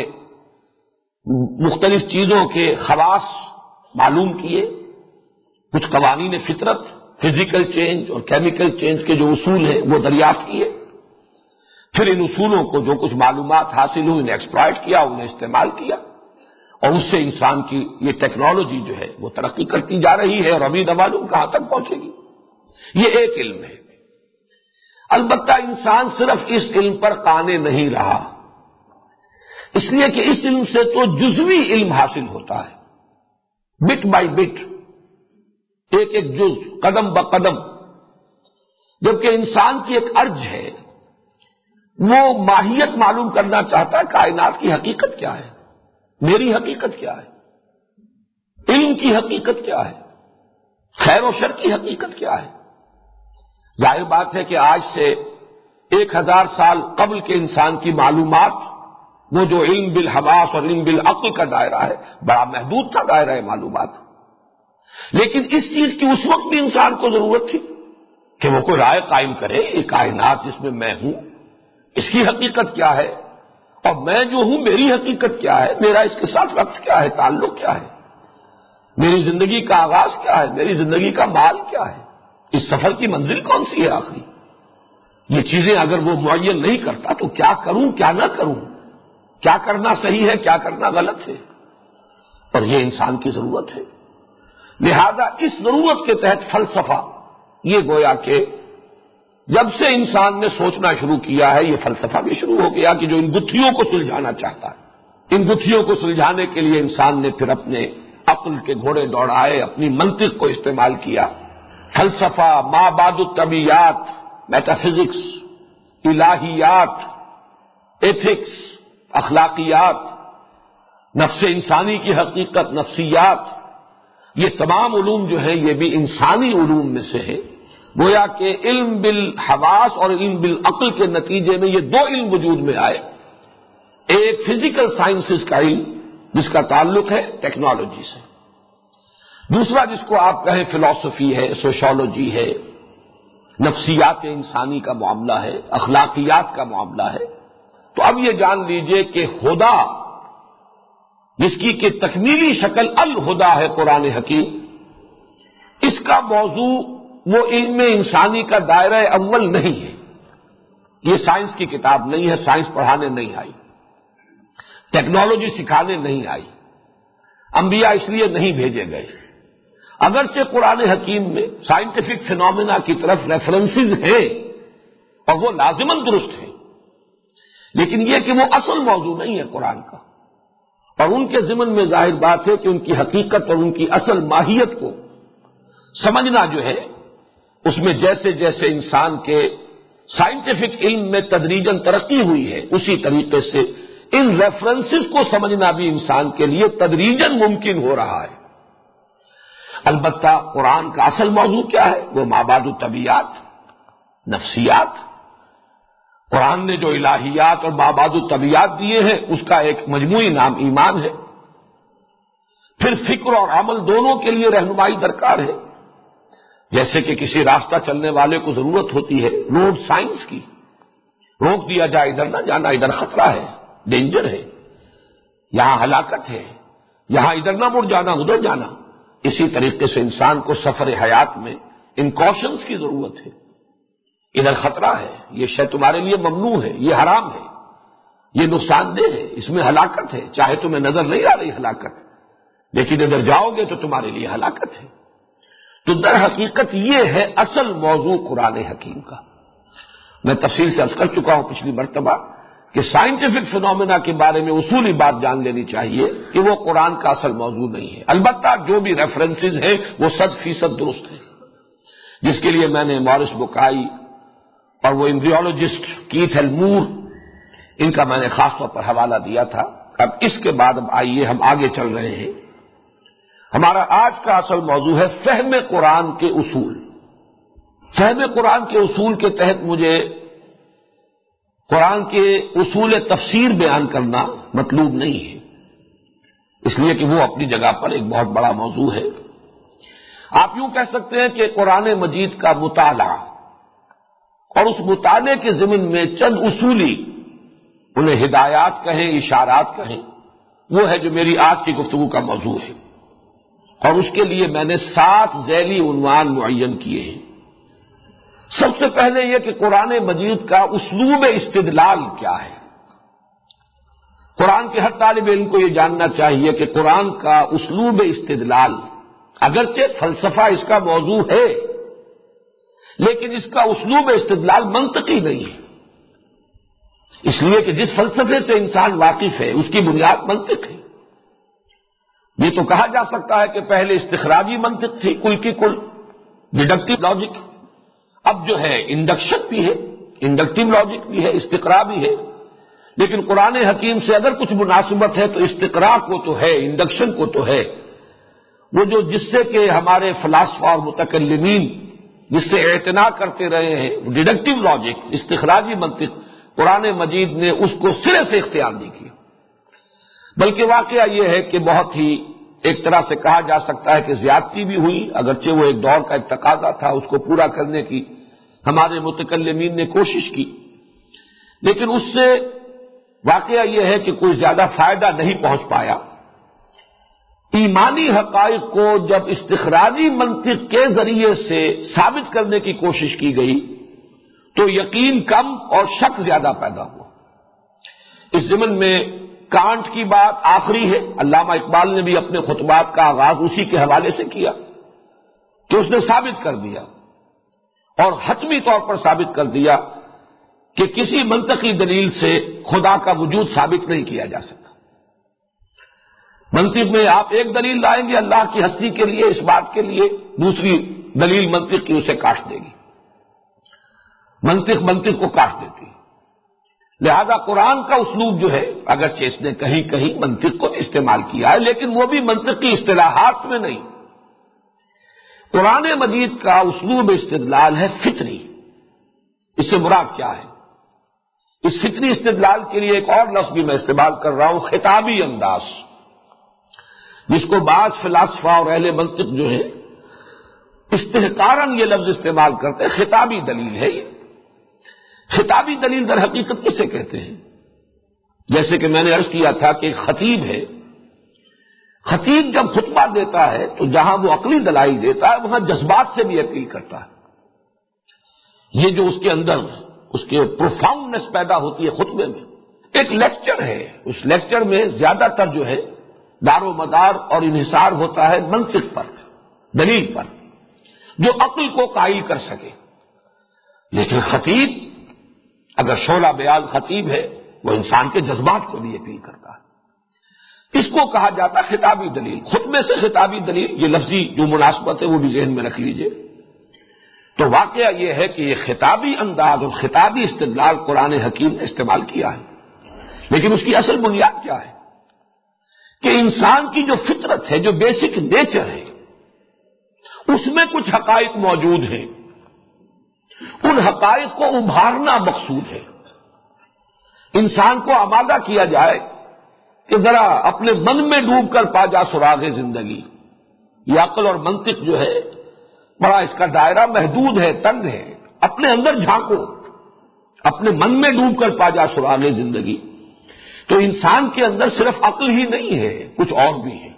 مختلف چیزوں کے خواص معلوم کیے، کچھ قوانین فطرت، فزیکل چینج اور کیمیکل چینج کے جو اصول ہیں وہ دریافت کیے، پھر ان اصولوں کو جو کچھ معلومات حاصل ہوئی انہیں ایکسپلائٹ کیا، انہیں استعمال کیا، اور اس سے انسان کی یہ ٹیکنالوجی جو ہے وہ ترقی کرتی جا رہی ہے، اور ابھی نہ معلوم کہاں تک پہنچے گی۔ یہ ایک علم ہے۔ البتہ انسان صرف اس علم پر قانع نہیں رہا، اس لیے کہ اس علم سے تو جزوی علم حاصل ہوتا ہے، بٹ بائی بٹ، ایک ایک جز، قدم بقدم، جبکہ انسان کی ایک ارج ہے، وہ ماہیت معلوم کرنا چاہتا ہے کائنات کی حقیقت کیا ہے، میری حقیقت کیا ہے، علم کی حقیقت کیا ہے، خیر و شر کی حقیقت کیا ہے۔ ظاہر بات ہے کہ آج سے ایک ہزار سال قبل کے انسان کی معلومات، وہ جو علم بالحواس اور علم بالعقل کا دائرہ ہے، بڑا محدود تھا دائرہ معلومات، لیکن اس چیز کی اس وقت بھی انسان کو ضرورت تھی کہ وہ کوئی رائے قائم کرے، یہ کائنات جس میں میں ہوں اس کی حقیقت کیا ہے، اور میں جو ہوں میری حقیقت کیا ہے، میرا اس کے ساتھ وقت کیا ہے، تعلق کیا ہے، میری زندگی کا آغاز کیا ہے، میری زندگی کا مال کیا ہے، اس سفر کی منزل کون سی ہے آخری۔ یہ چیزیں اگر وہ معین نہیں کرتا تو کیا کروں کیا نہ کروں، کیا کرنا صحیح ہے کیا کرنا غلط ہے، اور یہ انسان کی ضرورت ہے۔ لہذا اس ضرورت کے تحت فلسفہ، یہ گویا کہ جب سے انسان نے سوچنا شروع کیا ہے، یہ فلسفہ بھی شروع ہو گیا کہ جو ان گتھیوں کو سلجھانا چاہتا ہے، ان گتھیوں کو سلجھانے کے لیے انسان نے پھر اپنے عقل کے گھوڑے دوڑائے، اپنی منطق کو استعمال کیا۔ فلسفہ، ما بعد الطبیعیات، میٹا فزکس، الہیات، ایتھکس، اخلاقیات، نفس انسانی کی حقیقت، نفسیات، یہ تمام علوم جو ہیں یہ بھی انسانی علوم میں سے ہے۔ گویا کہ علم بالحواس اور علم بالعقل کے نتیجے میں یہ دو علم وجود میں آئے، ایک فزیکل سائنسز کا علم جس کا تعلق ہے ٹیکنالوجی سے، دوسرا جس کو آپ کہیں فلسفی ہے، سوشالوجی ہے، نفسیات انسانی کا معاملہ ہے، اخلاقیات کا معاملہ ہے۔ تو اب یہ جان لیجئے کہ خدا، جس کی کہ تکمیلی شکل الہدا ہے قرآن حکیم، اس کا موضوع وہ علم انسانی کا دائرہ اول نہیں ہے، یہ سائنس کی کتاب نہیں ہے، سائنس پڑھانے نہیں آئی، ٹیکنالوجی سکھانے نہیں آئی، انبیاء اس لیے نہیں بھیجے گئے۔ اگرچہ قرآن حکیم میں سائنٹیفک فینومینا کی طرف ریفرنسز ہیں اور وہ لازماً درست ہیں، لیکن یہ کہ وہ اصل موضوع نہیں ہے قرآن کا، اور ان کے ضمن میں ظاہر بات ہے کہ ان کی حقیقت اور ان کی اصل ماہیت کو سمجھنا جو ہے، اس میں جیسے جیسے انسان کے سائنٹیفک علم میں تدریجاً ترقی ہوئی ہے، اسی طریقے سے ان ریفرنسز کو سمجھنا بھی انسان کے لیے تدریجاً ممکن ہو رہا ہے۔ البتہ قرآن کا اصل موضوع کیا ہے؟ وہ مابعد الطبیعیات، نفسیات۔ قرآن نے جو الہیات اور مابعد الطبیعیات دیے ہیں اس کا ایک مجموعی نام ایمان ہے۔ پھر فکر اور عمل دونوں کے لیے رہنمائی درکار ہے، جیسے کہ کسی راستہ چلنے والے کو ضرورت ہوتی ہے روڈ سائنس کی، روک دیا جائے ادھر نہ جانا، ادھر خطرہ ہے، ڈینجر ہے، یہاں ہلاکت ہے، یہاں ادھر نہ مڑ جانا ادھر جانا۔ اسی طریقے سے انسان کو سفر حیات میں ان کوشنز کی ضرورت ہے، ادھر خطرہ ہے، یہ شے تمہارے لیے ممنوع ہے، یہ حرام ہے، یہ نقصان دہ ہے، اس میں ہلاکت ہے، چاہے تمہیں نظر نہیں آ رہی ہلاکت، لیکن ادھر جاؤ گے تو تمہارے لیے ہلاکت ہے۔ تو در حقیقت یہ ہے اصل موضوع قرآن حکیم کا۔ میں تفصیل سے عرض کر چکا ہوں پچھلی مرتبہ کہ سائنٹیفک فینومینا کے بارے میں اصولی بات جان لینی چاہیے کہ وہ قرآن کا اصل موضوع نہیں ہے، البتہ جو بھی ریفرنسز ہیں وہ صد فیصد درست ہیں، جس کے لیے میں نے مورس بکائی اور وہ ایمبریولوجسٹ کیتھ ایلمور، ان کا میں نے خاص طور پر حوالہ دیا تھا۔ اب اس کے بعد اب آئیے ہم آگے چل رہے ہیں۔ ہمارا آج کا اصل موضوع ہے فہم قرآن کے اصول۔ فہم قرآن کے اصول کے تحت مجھے قرآن کے اصول تفسیر بیان کرنا مطلوب نہیں ہے، اس لیے کہ وہ اپنی جگہ پر ایک بہت بڑا موضوع ہے۔ آپ یوں کہہ سکتے ہیں کہ قرآن مجید کا مطالعہ اور اس مطالعے کے ضمن میں چند اصولی، انہیں ہدایات کہیں اشارات کہیں، وہ ہے جو میری آج کی گفتگو کا موضوع ہے، اور اس کے لیے میں نے سات ذیلی عنوان معین کیے ہیں۔ سب سے پہلے یہ کہ قرآن مجید کا اسلوب استدلال کیا ہے۔ قرآن کے ہر طالب علم کو یہ جاننا چاہیے کہ قرآن کا اسلوب استدلال، اگرچہ فلسفہ اس کا موضوع ہے، لیکن اس کا اسلوب استدلال منطقی نہیں ہے، اس لیے کہ جس فلسفے سے انسان واقف ہے اس کی بنیاد منطق ہے۔ یہ تو کہا جا سکتا ہے کہ پہلے استخراجی منطق تھی کل کی کل، ڈیڈکٹیو لاجک، اب جو ہے انڈکشن بھی ہے، انڈکٹیو لاجک بھی ہے، استقراء بھی ہے، لیکن قرآن حکیم سے اگر کچھ مناسبت ہے تو استقراء کو تو ہے، انڈکشن کو تو ہے۔ وہ جو جس سے کہ ہمارے فلاسفہ اور متکلمین جس سے اعتنا کرتے رہے ہیں، ڈیڈکٹیو لاجک، استخراجی منطق، قرآن مجید نے اس کو سرے سے اختیار نہیں کیا، بلکہ واقعہ یہ ہے کہ بہت ہی ایک طرح سے کہا جا سکتا ہے کہ زیادتی بھی ہوئی، اگرچہ وہ ایک دور کا ایک تقاضا تھا، اس کو پورا کرنے کی ہمارے متکلمین نے کوشش کی، لیکن اس سے واقعہ یہ ہے کہ کوئی زیادہ فائدہ نہیں پہنچ پایا۔ ایمانی حقائق کو جب استخراجی منطق کے ذریعے سے ثابت کرنے کی کوشش کی گئی تو یقین کم اور شک زیادہ پیدا ہوا۔ اس ضمن میں کانٹ کی بات آخری ہے، علامہ اقبال نے بھی اپنے خطبات کا آغاز اسی کے حوالے سے کیا کہ اس نے ثابت کر دیا اور حتمی طور پر ثابت کر دیا کہ کسی منطقی دلیل سے خدا کا وجود ثابت نہیں کیا جا سکتا۔ منطق میں آپ ایک دلیل لائیں گے اللہ کی ہستی کے لیے، اس بات کے لیے دوسری دلیل منطق کی اسے کاٹ دے گی، منطق منطق کو کاٹ دیتی۔ لہذا قرآن کا اسلوب جو ہے اگرچہ اس نے کہیں کہیں منطق کو استعمال کیا ہے، لیکن وہ بھی منطق کی اصطلاحات میں نہیں۔ قرآن مجید کا اسلوب استدلال ہے فطری۔ اس سے مراد کیا ہے؟ اس فطری استدلال کے لیے ایک اور لفظ بھی میں استعمال کر رہا ہوں، خطابی انداز، جس کو بعض فلاسفہ اور اہل منطق جو ہے استحقاراً یہ لفظ استعمال کرتے ہیں، خطابی دلیل ہے یہ۔ خطابی دلیل در حقیقت کسے کہتے ہیں؟ جیسے کہ میں نے عرض کیا تھا کہ ایک خطیب ہے، خطیب جب خطبہ دیتا ہے تو جہاں وہ عقلی دلائل دیتا ہے وہاں جذبات سے بھی اپیل کرتا ہے۔ یہ جو اس کے اندر اس کے پروفاؤنڈنس پیدا ہوتی ہے خطبے میں، ایک لیکچر ہے، اس لیکچر میں زیادہ تر جو ہے دار و مدار اور انحصار ہوتا ہے منطق پر، دلیل پر، جو عقل کو قائل کر سکے۔ لیکن خطیب اگر شعلہ بیان خطیب ہے وہ انسان کے جذبات کو بھی اپیل کرتا ہے، اس کو کہا جاتا ہے خطابی دلیل۔ خطبے سے خطابی دلیل، یہ لفظی جو مناسبت ہے وہ بھی ذہن میں رکھ لیجئے۔ تو واقعہ یہ ہے کہ یہ خطابی انداز اور خطابی استدلال قرآن حکیم نے استعمال کیا ہے، لیکن اس کی اصل بنیاد کیا ہے کہ انسان کی جو فطرت ہے، جو بیسک نیچر ہے، اس میں کچھ حقائق موجود ہیں، ان حقائق کو ابھارنا مقصود ہے۔ انسان کو آمادہ کیا جائے کہ ذرا اپنے من میں ڈوب کر پا جا سراغ زندگی۔ یہ عقل اور منطق جو ہے بڑا اس کا دائرہ محدود ہے، تنگ ہے، اپنے اندر جھانکو، اپنے من میں ڈوب کر پا جا سراغ زندگی۔ تو انسان کے اندر صرف عقل ہی نہیں ہے، کچھ اور بھی ہے۔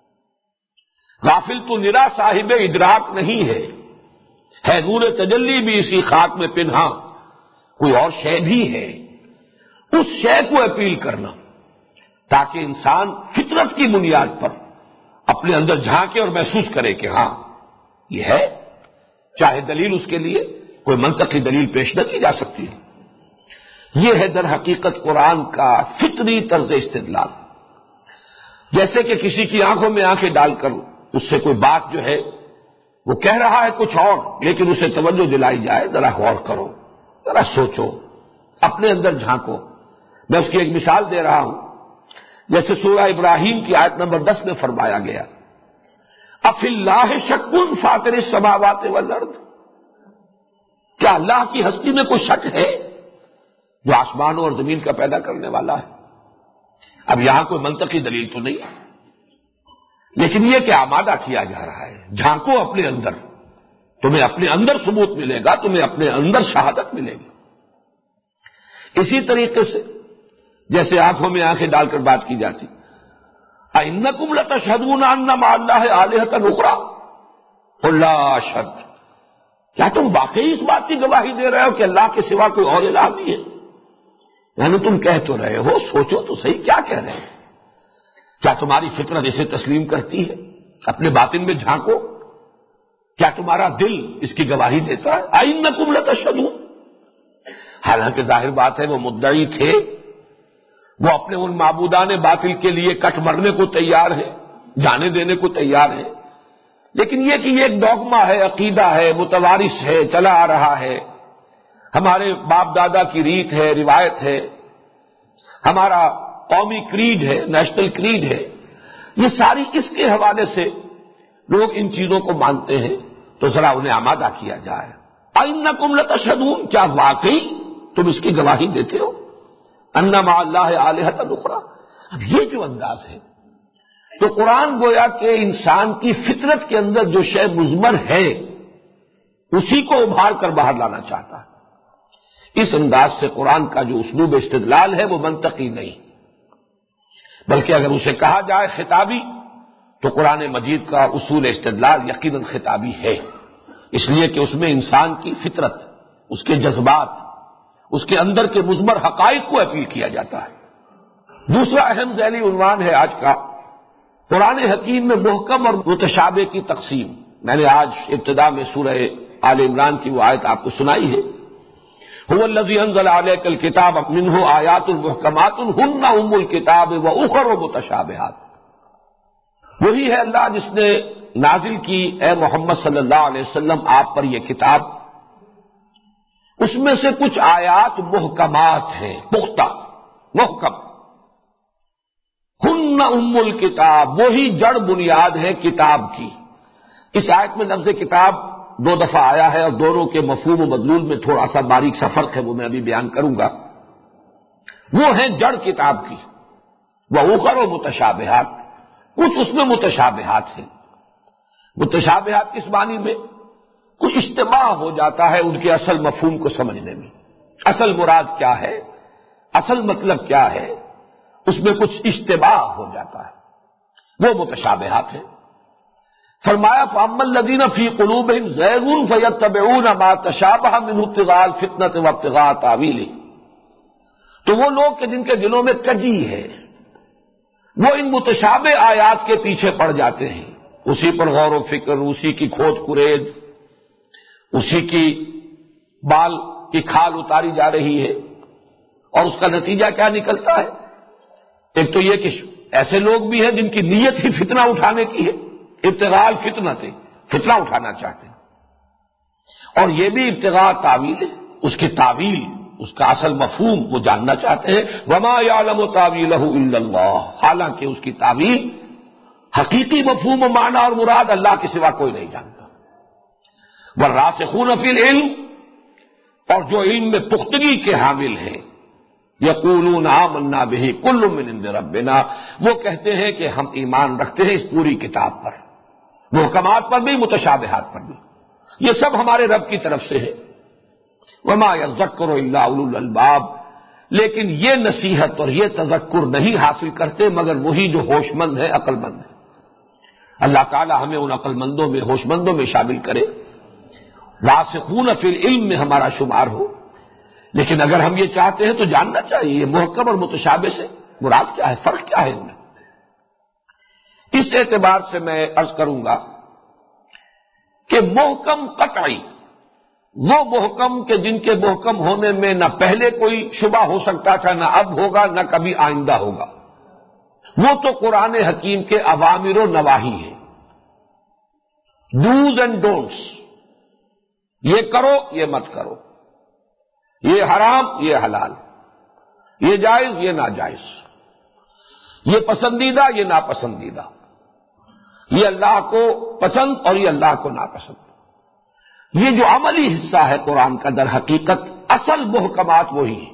غافل تو نرا صاحب ادراک نہیں ہے، ہے نور تجلی بھی اسی خاک میں پنہاں، کوئی اور شے بھی ہے۔ اس شے کو اپیل کرنا تاکہ انسان فطرت کی بنیاد پر اپنے اندر جھانکے اور محسوس کرے کہ ہاں یہ ہے، چاہے دلیل اس کے لیے کوئی منطقی دلیل پیش نہ کی جا سکتی ہے۔ یہ ہے در حقیقت قرآن کا فطری طرز استدلال۔ جیسے کہ کسی کی آنکھوں میں آنکھیں ڈال کر اس سے کوئی بات جو ہے وہ کہہ رہا ہے کچھ اور، لیکن اسے توجہ دلائی جائے، ذرا غور کرو، ذرا سوچو، اپنے اندر جھانکو۔ میں اس کی ایک مثال دے رہا ہوں، جیسے سورہ ابراہیم کی آیت نمبر دس میں فرمایا گیا، افی اللہ شک فاطر السماوات والارض، کیا اللہ کی ہستی میں کوئی شک ہے جو آسمانوں اور زمین کا پیدا کرنے والا ہے؟ اب یہاں کوئی منطقی دلیل تو نہیں ہے، لیکن یہ کہ آمادہ کیا جا رہا ہے، جھانکو اپنے اندر، تمہیں اپنے اندر ثبوت ملے گا، تمہیں اپنے اندر شہادت ملے گی۔ اسی طریقے سے جیسے آنکھوں میں آنکھیں ڈال کر بات کی جاتی، اَإِنَّكُمْ لَتَشْهَدُونَ أَنَّ مَعَ اللَّهِ آلِهَةً أُخْرَىٰ قُل لَّا أَشْهَدُ، کیا تم واقعی اس بات کی گواہی دے رہے ہو کہ اللہ کے سوا کوئی اور الہ نہیں ہے؟ یعنی تم کہہ تو رہے ہو، سوچو تو صحیح کیا کہہ رہے ہیں؟ کیا تمہاری فطرت اسے تسلیم کرتی ہے؟ اپنے باطن میں جھانکو، کیا تمہارا دل اس کی گواہی دیتا ہے؟ اَإِنَّكُمْ لَتَشْهَدُونَ. حالانکہ ظاہر بات ہے وہ مدعی تھے، وہ اپنے ان معبودان باطل کے لیے کٹ مرنے کو تیار ہیں، جانے دینے کو تیار ہیں، لیکن یہ کہ یہ ایک ڈوگما ہے، عقیدہ ہے، متوارث ہے، چلا آ رہا ہے، ہمارے باپ دادا کی ریت ہے، روایت ہے، ہمارا قومی کریڈ ہے، نیشنل کریڈ ہے، یہ ساری اس کے حوالے سے لوگ ان چیزوں کو مانتے ہیں، تو ذرا انہیں آمادہ کیا جائے. اَإِنَّكُمْ لَتَشْهَدُونَ، کیا واقعی تم اس کی گواہی دیتے ہو اَنَّ مَعَ اللَّهِ آلِهَةً أُخْرَىٰ. اب یہ جو انداز ہے تو قرآن گویا کہ انسان کی فطرت کے اندر جو شے مضمر ہے اسی کو ابھار کر باہر لانا چاہتا ہے. اس انداز سے قرآن کا جو اسلوب استدلال ہے وہ منطقی نہیں، بلکہ اگر اسے کہا جائے خطابی تو قرآن مجید کا اصول استدلال یقیناً خطابی ہے، اس لیے کہ اس میں انسان کی فطرت، اس کے جذبات، اس کے اندر کے مضمر حقائق کو اپیل کیا جاتا ہے. دوسرا اہم ذیلی عنوان ہے آج کا قرآن حکیم میں محکم اور متشابہ کی تقسیم. میں نے آج ابتدا میں سورہ آل عمران کی وہ آیت آپ کو سنائی ہے، هو الذی انزل علیک الکتاب منہ آیات محکمات ہن ام الکتاب واخر متشابہات. وہی ہے اللہ جس نے نازل کی اے محمد صلی اللہ علیہ وسلم آپ پر یہ کتاب، اس میں سے کچھ آیات محکمات ہیں، پختہ محکم. ہن ام الکتاب، وہی جڑ بنیاد ہے کتاب کی. اس آیت میں لفظ کتاب دو دفعہ آیا ہے اور دونوں کے مفہوم و مدلول میں تھوڑا سا باریک سا فرق ہے، وہ میں ابھی بیان کروں گا. وہ ہیں جڑ کتاب کی. وَأُخَرُ متشابہات، کچھ اس میں متشابہات ہیں. متشابہات کس معنی میں؟ کچھ اجتماع ہو جاتا ہے ان کے اصل مفہوم کو سمجھنے میں، اصل مراد کیا ہے، اصل مطلب کیا ہے، اس میں کچھ اجتماع ہو جاتا ہے، وہ متشابہات ہیں. فرمایا فَأَمَّا الَّذِينَ فِي قُلُوبِهِمْ زَيْغٌ فَيَتَّبِعُونَ مَا تَشَابَهَ مِنْهُ ابْتِغَاءَ الْفِتْنَةِ وَابْتِغَاءَ تَأْوِيلِهِ. تو وہ لوگ کہ جن کے دلوں میں کجی ہے وہ ان متشابہ آیات کے پیچھے پڑ جاتے ہیں، اسی پر غور و فکر، اسی کی کھود کرید، اسی کی بال کی کھال اتاری جا رہی ہے، اور اس کا نتیجہ کیا نکلتا ہے؟ ایک تو یہ کہ ایسے لوگ بھی ہیں جن کی نیت ہی فتنہ اٹھانے کی ہے، ابتغاء الفتنہ تھے، فتنہ اٹھانا چاہتے ہیں، اور یہ بھی ابتغاء تعویل ہے، اس کی تعویل، اس کا اصل مفہوم وہ جاننا چاہتے ہیں. وما یعلم تاویلہ الا اللہ، حالانکہ اس کی تعویل، حقیقی مفہوم و معنی اور مراد اللہ کے سوا کوئی نہیں جانتا. والراسخون فی العلم، اور جو علم میں پختگی کے حامل ہیں، یقولون آمنا بہ کل من عند ربنا، وہ کہتے ہیں کہ ہم ایمان رکھتے ہیں اس پوری کتاب پر، محکمات پر بھی، متشابہات پر بھی، یہ سب ہمارے رب کی طرف سے ہے. وما یذکر الا اولو الالباب، لیکن یہ نصیحت اور یہ تذکر نہیں حاصل کرتے مگر وہی جو ہوش مند ہے، عقل مند ہے. اللہ تعالی ہمیں ان عقل مندوں میں، ہوش مندوں میں شامل کرے، راسخون فی العلم میں ہمارا شمار ہو. لیکن اگر ہم یہ چاہتے ہیں تو جاننا چاہیے یہ محکم اور متشابہ سے مراد کیا ہے، فرق کیا ہے ان میں. اس اعتبار سے میں عرض کروں گا کہ محکم قطعی، وہ محکم کہ جن کے محکم ہونے میں نہ پہلے کوئی شبہ ہو سکتا تھا، نہ اب ہوگا، نہ کبھی آئندہ ہوگا، وہ تو قرآن حکیم کے اوامر و نواہی ہیں، ڈوز اینڈ ڈونٹس. یہ کرو، یہ مت کرو، یہ حرام، یہ حلال، یہ جائز، یہ ناجائز، یہ پسندیدہ، یہ ناپسندیدہ، یہ اللہ کو پسند اور یہ اللہ کو ناپسند. یہ جو عملی حصہ ہے قرآن کا در حقیقت اصل محکمات وہی ہیں.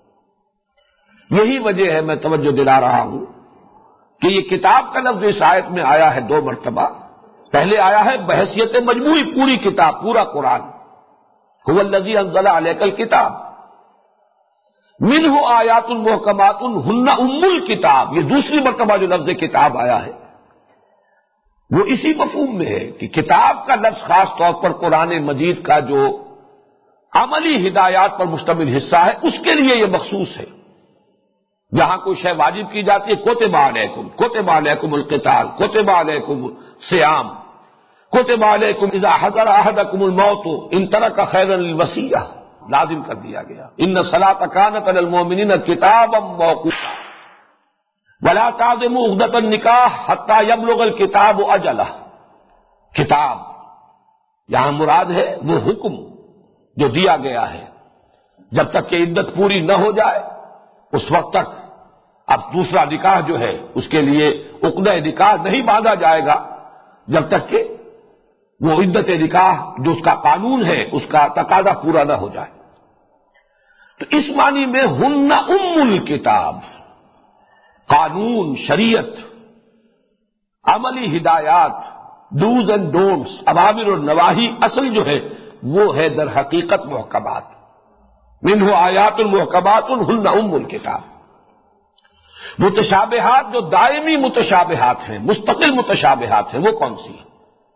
یہی وجہ ہے میں توجہ دلا رہا ہوں کہ یہ کتاب کا لفظ اس آیت میں آیا ہے دو مرتبہ. پہلے آیا ہے بحیثیت مجموعی پوری کتاب، پورا قرآن، هو الذی انزل علیک الکتاب منہ آیات محکمات ہن ام الکتاب. یہ دوسری مرتبہ جو لفظ کتاب آیا ہے وہ اسی مفہوم میں ہے کہ کتاب کا لفظ خاص طور پر قرآن مجید کا جو عملی ہدایات پر مشتمل حصہ ہے اس کے لیے یہ مخصوص ہے. جہاں کوئی شے واجب کی جاتی ہے، کتب علیکم، کتب علیکم القتال، کتب علیکم الصیام، کتب علیکم اذا حضر احدکم الموت ان ترک خیرا الوصیہ لازم کر دیا گیا، ان الصلاۃ کانت علی المؤمنین کتابا موقوتا ولا تعزموا عقدۃ النکاح حتی یبلغ الکتاب اجلہ۔ کتاب یہاں مراد ہے وہ حکم جو دیا گیا ہے، جب تک کہ عدت پوری نہ ہو جائے اس وقت تک اب دوسرا نکاح جو ہے اس کے لیے عقدہ نکاح نہیں باندھا جائے گا جب تک کہ وہ عدت نکاح جو اس کا قانون ہے اس کا تقاضا پورا نہ ہو جائے۔ تو اس معنی میں ہن ام الکتاب، قانون، شریعت، عملی ہدایات، ڈوز اینڈ ڈونٹس، اوامر اور نواہی اصل جو ہے وہ ہے در حقیقت محکمات، منہ آیات المحکمات ہن ام الکتاب۔ متشابہات جو دائمی متشابہات ہیں، مستقل متشابہات ہیں، وہ کون سی ہیں؟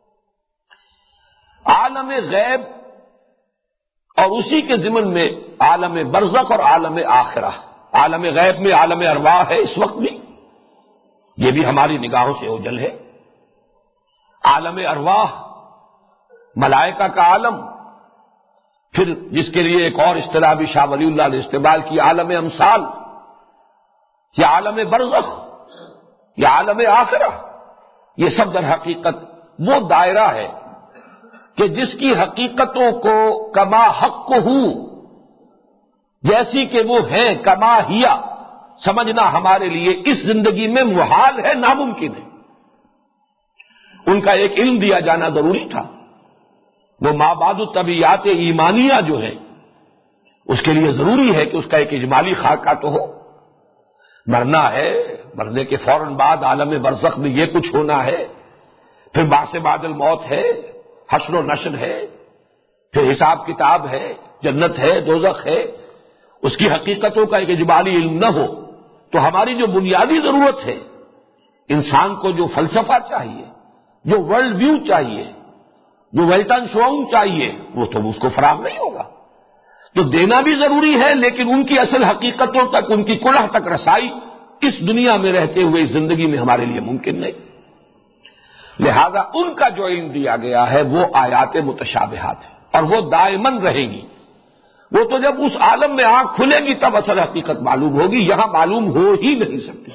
عالم غیب اور اسی کے ضمن میں عالم برزخ اور عالم آخرہ۔ عالم غیب میں عالم ارواح ہے اس وقت بھی، یہ بھی ہماری نگاہوں سے اوجھل ہے۔ عالم ارواح ملائکہ کا عالم، پھر جس کے لیے ایک اور اصطلاح بھی شاہ ولی اللہ نے استعمال کی، عالم امثال، یا عالم برزخ یا عالم آخرہ، یہ سب در حقیقت وہ دائرہ ہے کہ جس کی حقیقتوں کو کما حق ہوں، جیسی کہ وہ ہیں کما ہیا، سمجھنا ہمارے لیے اس زندگی میں محال ہے، ناممکن ہے۔ ان کا ایک علم دیا جانا ضروری تھا۔ وہ مابعد الطبیعات ایمانیہ جو ہے اس کے لیے ضروری ہے کہ اس کا ایک اجمالی خاکہ تو ہو۔ مرنا ہے، مرنے کے فوراً بعد عالم برزخ میں یہ کچھ ہونا ہے، پھر بعث بعد الموت ہے، حشر و نشر ہے، پھر حساب کتاب ہے، جنت ہے، دوزخ ہے، اس کی حقیقتوں کا ایک اجمالی علم نہ ہو تو ہماری جو بنیادی ضرورت ہے، انسان کو جو فلسفہ چاہیے، جو ورلڈ ویو چاہیے، جو ویلٹن شوئنگ چاہیے، وہ تو اس کو فراہم نہیں ہوگا۔ تو دینا بھی ضروری ہے، لیکن ان کی اصل حقیقتوں تک، ان کی کلہ تک رسائی اس دنیا میں رہتے ہوئے اس زندگی میں ہمارے لیے ممکن نہیں۔ لہذا ان کا جو علم دیا گیا ہے وہ آیات متشابہات ہیں، اور وہ دائماً رہیں گی۔ وہ تو جب اس عالم میں آنکھ کھلے گی تب اصل حقیقت معلوم ہوگی، یہاں معلوم ہو ہی نہیں سکتی۔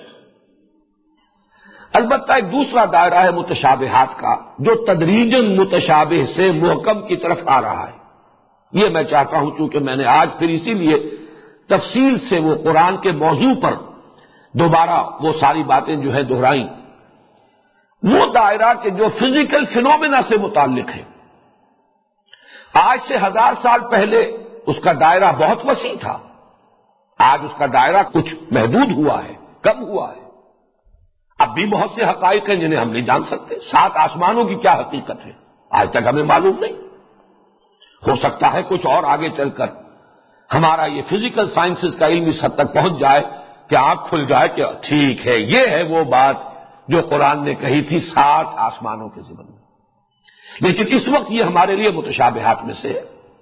البتہ ایک دوسرا دائرہ ہے متشابہات کا جو تدریجاً متشابہ سے محکم کی طرف آ رہا ہے۔ یہ میں چاہتا ہوں، چونکہ میں نے آج پھر اسی لیے تفصیل سے وہ قرآن کے موضوع پر دوبارہ وہ ساری باتیں جو ہے دہرائیں، وہ دائرہ کہ جو فزیکل فینومینا سے متعلق ہے۔ آج سے ہزار سال پہلے اس کا دائرہ بہت وسیع تھا، آج اس کا دائرہ کچھ محدود ہوا ہے، کم ہوا ہے۔ اب بھی بہت سے حقائق ہیں جنہیں ہم نہیں جان سکتے۔ سات آسمانوں کی کیا حقیقت ہے آج تک ہمیں معلوم نہیں۔ ہو سکتا ہے کچھ اور آگے چل کر ہمارا یہ فزیکل سائنسز کا علم اس حد تک پہنچ جائے کہ آنکھ کھل جائے کہ ٹھیک ہے، یہ ہے وہ بات جو قرآن نے کہی تھی سات آسمانوں کے ضمن میں۔ لیکن اس وقت یہ ہمارے لیے متشابہات میں سے ہے۔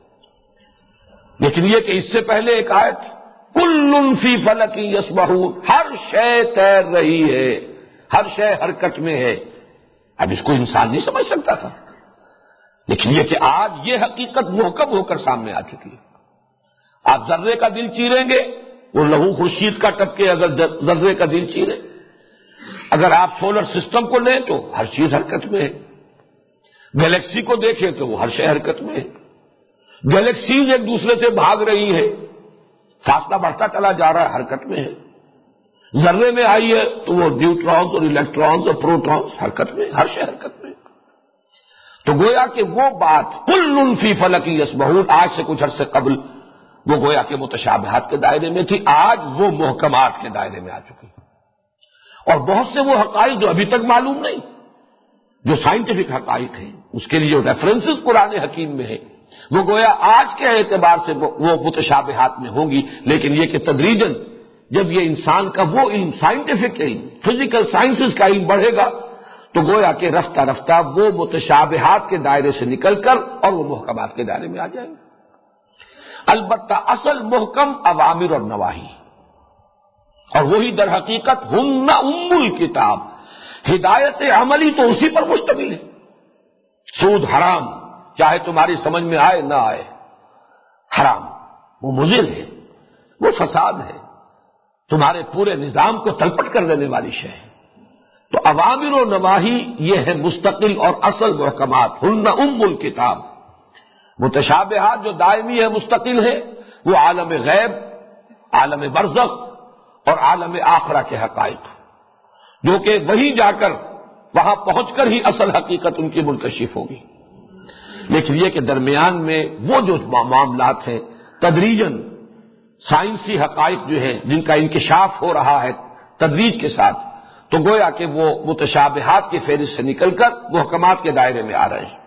لیکن یہ کہ اس سے پہلے ایک آیت، کل فی فلک یسبحون، ہر شے تیر رہی ہے، ہر شے حرکت میں ہے۔ اب اس کو انسان نہیں سمجھ سکتا تھا، لیکن یہ کہ آج یہ حقیقت محکم ہو کر سامنے آ چکی ہے۔ آپ ذرے کا دل چیریں گے، وہ لہو خورشید کا ٹپکے اگر ذرے کا دل چیرے۔ اگر آپ سولر سسٹم کو لیں تو ہر چیز حرکت میں ہے، گلیکسی کو دیکھیں تو وہ ہر شے حرکت میں ہے، گلیکسیز ایک دوسرے سے بھاگ رہی ہے، فاصلہ بڑھتا چلا جا رہا ہے، حرکت میں ہے۔ ذرے میں آئی ہے تو وہ نیوٹرانز اور الیکٹرانز اور پروٹونز حرکت میں، ہر شے حرکت میں۔ تو گویا کہ وہ بات کل فی فلک یسبحون آج سے کچھ عرصے قبل وہ گویا کہ متشابہات کے دائرے میں تھی، آج وہ محکمات کے دائرے میں آ چکی۔ اور بہت سے وہ حقائق جو ابھی تک معلوم نہیں، جو سائنٹیفک حقائق ہیں، اس کے لیے جو ریفرنسز قرآن حکیم میں ہیں، وہ گویا آج کے اعتبار سے وہ متشابہات میں ہوں گی۔ لیکن یہ کہ تدریجاً جب یہ انسان کا وہ علم، سائنٹیفک علم، فزیکل سائنسز کا علم بڑھے گا تو گویا کہ رفتہ رفتہ وہ متشابہات کے دائرے سے نکل کر اور وہ محکمات کے دائرے میں آ جائیں گے۔ البتہ اصل محکم اوامر اور نواہی، اور وہی در حقیقت ہن ام الکتاب، ہدایت عملی تو اسی پر مشتمل ہے۔ سود حرام، چاہے تمہاری سمجھ میں آئے نہ آئے، حرام، وہ مضر ہے، وہ فساد ہے، تمہارے پورے نظام کو تلپٹ کر دینے والی شے ہے۔ تو اوامر و نواہی یہ ہے مستقل اور اصل محکمات، ہن ام الکتاب۔ متشابہات جو دائمی ہے، مستقل ہے، وہ عالم غیب، عالم برزخ اور عالم آخرہ کے حقائق، جو کہ وہیں جا کر وہاں پہنچ کر ہی اصل حقیقت ان کی منکشف ہوگی۔ لیکن یہ کہ درمیان میں وہ جو معاملات ہیں تدریجاً سائنسی حقائق جو ہیں جن کا انکشاف ہو رہا ہے تدریج کے ساتھ، تو گویا کہ وہ متشابہات کی فہرست سے نکل کر محکمات کے دائرے میں آ رہے ہیں۔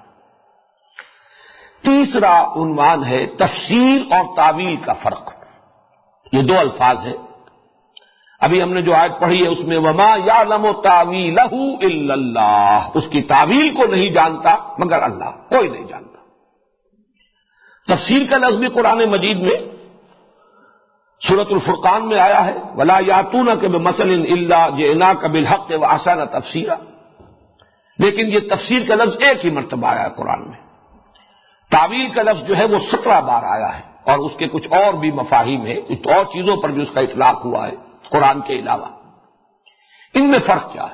تیسرا عنوان ہے تفسیر اور تعویل کا فرق۔ یہ دو الفاظ ہیں، ابھی ہم نے جو آیت پڑھی ہے اس میں وما یعلم تاویلہ الا اللہ، اس کی تعویل کو نہیں جانتا مگر اللہ، کوئی نہیں جانتا۔ تفسیر کا لفظ بھی قرآن مجید میں سورۃ الفرقان میں آیا ہے، ولا یاتونک بمثل الا جئناک بالحق واحسن تفسیرا، لیکن یہ تفسیر کا لفظ ایک ہی مرتبہ آیا ہے قرآن میں۔ تعویل کا لفظ جو ہے وہ سترہ بار آیا ہے، اور اس کے کچھ اور بھی مفاہیم ہیں، کچھ اور چیزوں پر بھی اس کا اطلاق ہوا ہے قرآن کے علاوہ۔ ان میں فرق کیا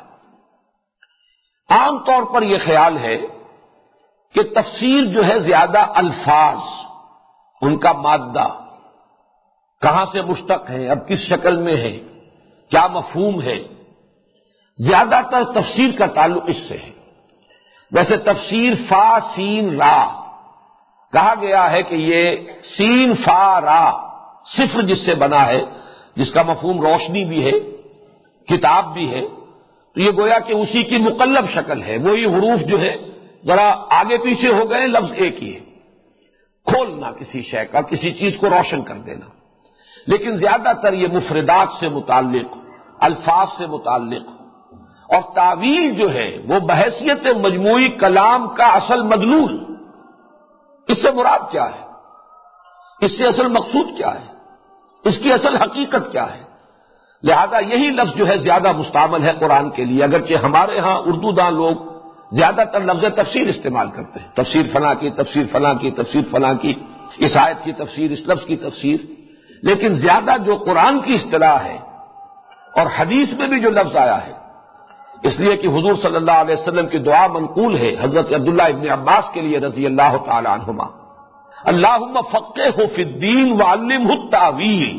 ہے؟ عام طور پر یہ خیال ہے کہ تفسیر جو ہے زیادہ الفاظ، ان کا مادہ کہاں سے مشتق ہے، اب کس شکل میں ہے، کیا مفہوم ہے، زیادہ تر تفسیر کا تعلق اس سے ہے۔ ویسے تفسیر فا سین را کہا گیا ہے کہ یہ سین فا را صفر جس سے بنا ہے، جس کا مفہوم روشنی بھی ہے، کتاب بھی ہے، تو یہ گویا کہ اسی کی مقلب شکل ہے، وہی حروف جو ہے ذرا آگے پیچھے ہو گئے، لفظ ایک ہی ہے، کھولنا کسی شے کا، کسی چیز کو روشن کر دینا۔ لیکن زیادہ تر یہ مفردات سے متعلق، الفاظ سے متعلق، اور تعویل جو ہے وہ بحیثیت مجموعی کلام کا اصل مدلول، اس سے مراد کیا ہے، اس سے اصل مقصود کیا ہے، اس کی اصل حقیقت کیا ہے۔ لہذا یہی لفظ جو ہے زیادہ مستعمل ہے قرآن کے لیے، اگرچہ ہمارے ہاں اردو داں لوگ زیادہ تر لفظ تفسیر استعمال کرتے ہیں، تفسیر فلاں کی، تفسیر فلاں کی، تفسیر فلاں کی، اس آیت کی تفسیر، اس لفظ کی تفسیر، لیکن زیادہ جو قرآن کی اصطلاح ہے اور حدیث میں بھی جو لفظ آیا ہے، اس لیے کہ حضور صلی اللہ علیہ وسلم کی دعا منقول ہے حضرت عبداللہ ابن عباس کے لیے رضی اللہ تعالی عنہما، اللہم فقہہ فی الدین وعلمہ التاویل،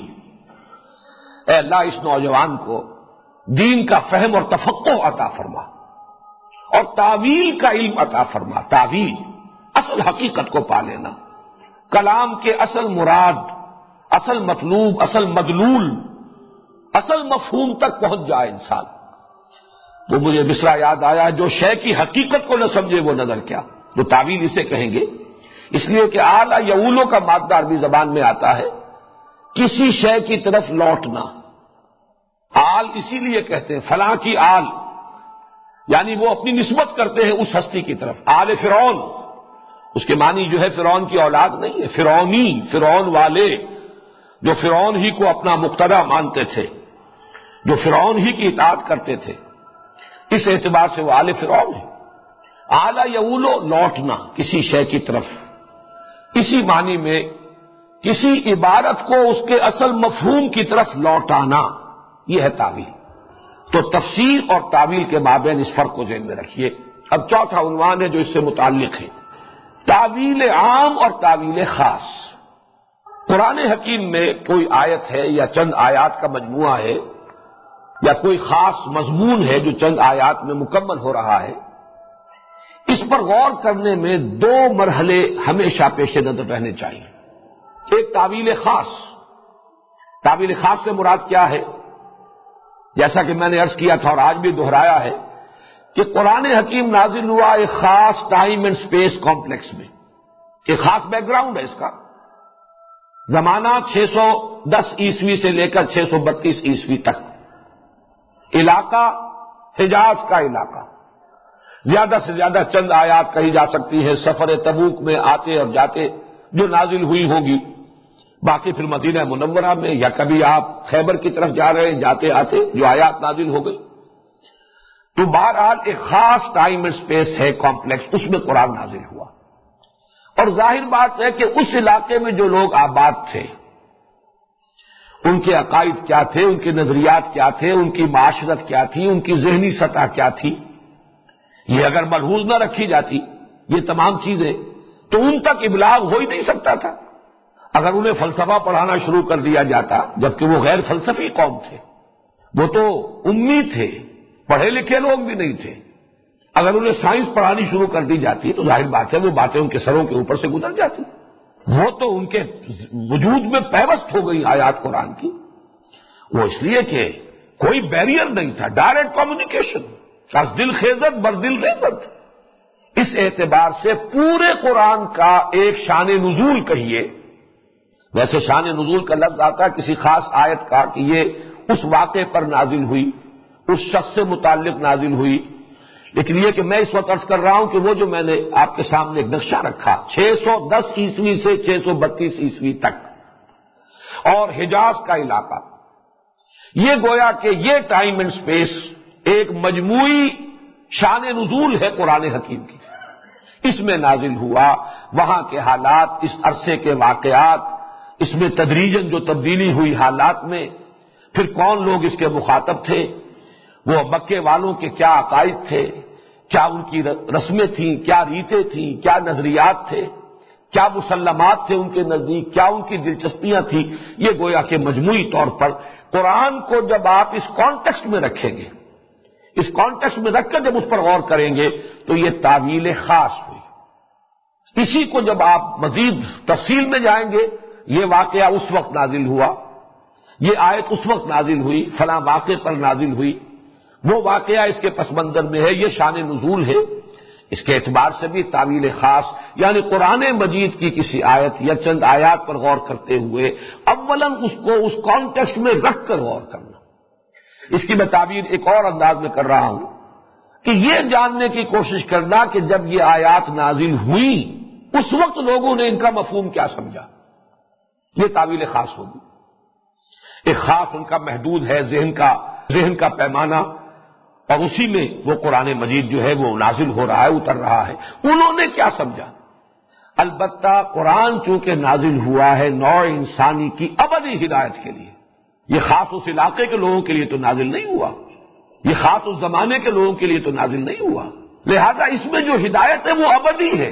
اے اللہ اس نوجوان کو دین کا فہم اور تفقہ عطا فرما اور تعویل کا علم عطا فرما۔ تعویل اصل حقیقت کو پا لینا، کلام کے اصل مراد، اصل مطلوب، اصل مدلول، اصل مفہوم تک پہنچ جائے انسان۔ تو مجھے مصرع یاد آیا، جو شے کی حقیقت کو نہ سمجھے وہ نظر کیا، جو تعویل اسے کہیں گے، اس لیے کہ آل یعولو کا مادہ عربی زبان میں آتا ہے کسی شے کی طرف لوٹنا۔ آل اسی لیے کہتے ہیں فلاں کی آل، یعنی وہ اپنی نسبت کرتے ہیں اس ہستی کی طرف۔ آل فرعون، اس کے معنی جو ہے فرعون کی اولاد نہیں ہے، فرعونی، فرعون والے، جو فرعون ہی کو اپنا مقتدی مانتے تھے، جو فرعون ہی کی اطاعت کرتے تھے، اس اعتبار سے وہ آل فرعون ہے۔ آل یعولو لوٹنا کسی شے کی طرف، اسی معنی میں کسی عبارت کو اس کے اصل مفہوم کی طرف لوٹانا، یہ ہے تعویل۔ تو تفسیر اور تعویل کے مابین اس فرق کو ذہن میں رکھیے۔ اب چوتھا عنوان ہے جو اس سے متعلق ہے، تعویل عام اور تعویل خاص۔ قرآن حکیم میں کوئی آیت ہے یا چند آیات کا مجموعہ ہے یا کوئی خاص مضمون ہے جو چند آیات میں مکمل ہو رہا ہے، اس پر غور کرنے میں دو مرحلے ہمیشہ پیش نظر رہنے چاہیے۔ ایک تعویل خاص، تعویل خاص سے مراد کیا ہے؟ جیسا کہ میں نے عرض کیا تھا اور آج بھی دہرایا ہے کہ قرآن حکیم نازل ہوا ایک خاص ٹائم اینڈ سپیس کمپلیکس میں، ایک خاص بیک گراؤنڈ ہے اس کا۔ زمانہ چھ سو دس عیسوی سے لے کر چھ سو بتیس عیسوی تک، علاقہ حجاز کا علاقہ، زیادہ سے زیادہ چند آیات کہی جا سکتی ہے سفر تبوک میں آتے اور جاتے جو نازل ہوئی ہوگی، باقی پھر مدینہ منورہ میں یا کبھی آپ خیبر کی طرف جا رہے ہیں جاتے آتے جو آیات نازل ہو گئی۔ تو بہرحال ایک خاص ٹائم اینڈ اسپیس ہے کمپلیکس، اس میں قرآن نازل ہوا۔ اور ظاہر بات ہے کہ اس علاقے میں جو لوگ آباد تھے، ان کے عقائد کیا تھے، ان کے نظریات کیا تھے، ان کی معاشرت کیا تھی، ان کی ذہنی سطح کیا تھی، یہ اگر ملحوظ نہ رکھی جاتی یہ تمام چیزیں، تو ان تک ابلاغ ہو ہی نہیں سکتا تھا۔ اگر انہیں فلسفہ پڑھانا شروع کر دیا جاتا، جبکہ وہ غیر فلسفی قوم تھے، وہ تو امی تھے، پڑھے لکھے لوگ بھی نہیں تھے، اگر انہیں سائنس پڑھانی شروع کر دی جاتی تو ظاہر بات ہے وہ باتیں ان کے سروں کے اوپر سے گزر جاتی۔ وہ تو ان کے وجود میں پیوست ہو گئی آیات قرآن کی، وہ اس لیے کہ کوئی بیریئر نہیں تھا، ڈائریکٹ کمیونیکیشن، از دل خیزت بر دل ریزت۔ اس اعتبار سے پورے قرآن کا ایک شان نزول کہیے، ویسے شان نزول کا لفظ آتا ہے کسی خاص آیت کا کہ یہ اس واقعے پر نازل ہوئی، اس شخص سے متعلق نازل ہوئی، لیکن یہ کہ میں اس وقت عرض کر رہا ہوں کہ وہ جو میں نے آپ کے سامنے ایک نقشہ رکھا چھ سو دس عیسوی سے چھ سو بتیس عیسوی تک اور حجاز کا علاقہ، یہ گویا کہ یہ ٹائم اینڈ سپیس ایک مجموعی شان نزول ہے قرآن حکیم کی، اس میں نازل ہوا، وہاں کے حالات، اس عرصے کے واقعات، اس میں تدریجاً جو تبدیلی ہوئی حالات میں، پھر کون لوگ اس کے مخاطب تھے، وہ مکے والوں کے کیا عقائد تھے، کیا ان کی رسمیں تھیں، کیا ریتیں تھیں، کیا نظریات تھے، کیا مسلمات تھے ان کے نزدیک، کیا ان کی دلچسپیاں تھیں، یہ گویا کہ مجموعی طور پر قرآن کو جب آپ اس کانٹیکسٹ میں رکھیں گے، اس کانٹیکسٹ میں رکھ کر جب اس پر غور کریں گے تو یہ تعویل خاص ہوئی۔ اسی کو جب آپ مزید تفصیل میں جائیں گے، یہ واقعہ اس وقت نازل ہوا، یہ آیت اس وقت نازل ہوئی، فلاں واقعے پر نازل ہوئی، وہ واقعہ اس کے پس منظر میں ہے، یہ شان نزول ہے، اس کے اعتبار سے بھی تعویل خاص، یعنی قرآن مجید کی کسی آیت یا چند آیات پر غور کرتے ہوئے اولاً اس کو اس کانٹیکسٹ میں رکھ کر غور کرنا۔ اس کی میں تعبیر ایک اور انداز میں کر رہا ہوں کہ یہ جاننے کی کوشش کرنا کہ جب یہ آیات نازل ہوئی اس وقت لوگوں نے ان کا مفہوم کیا سمجھا، یہ تعویل خاص ہوگی۔ ایک خاص ان کا محدود ہے ذہن کا ذہن کا پیمانہ، اور اسی میں وہ قرآن مجید جو ہے وہ نازل ہو رہا ہے، اتر رہا ہے، انہوں نے کیا سمجھا۔ البتہ قرآن چونکہ نازل ہوا ہے نوع انسانی کی ابدی ہدایت کے لیے، یہ خاص اس علاقے کے لوگوں کے لیے تو نازل نہیں ہوا، یہ خاص اس زمانے کے لوگوں کے لیے تو نازل نہیں ہوا، لہذا اس میں جو ہدایت ہے وہ ابدی ہے۔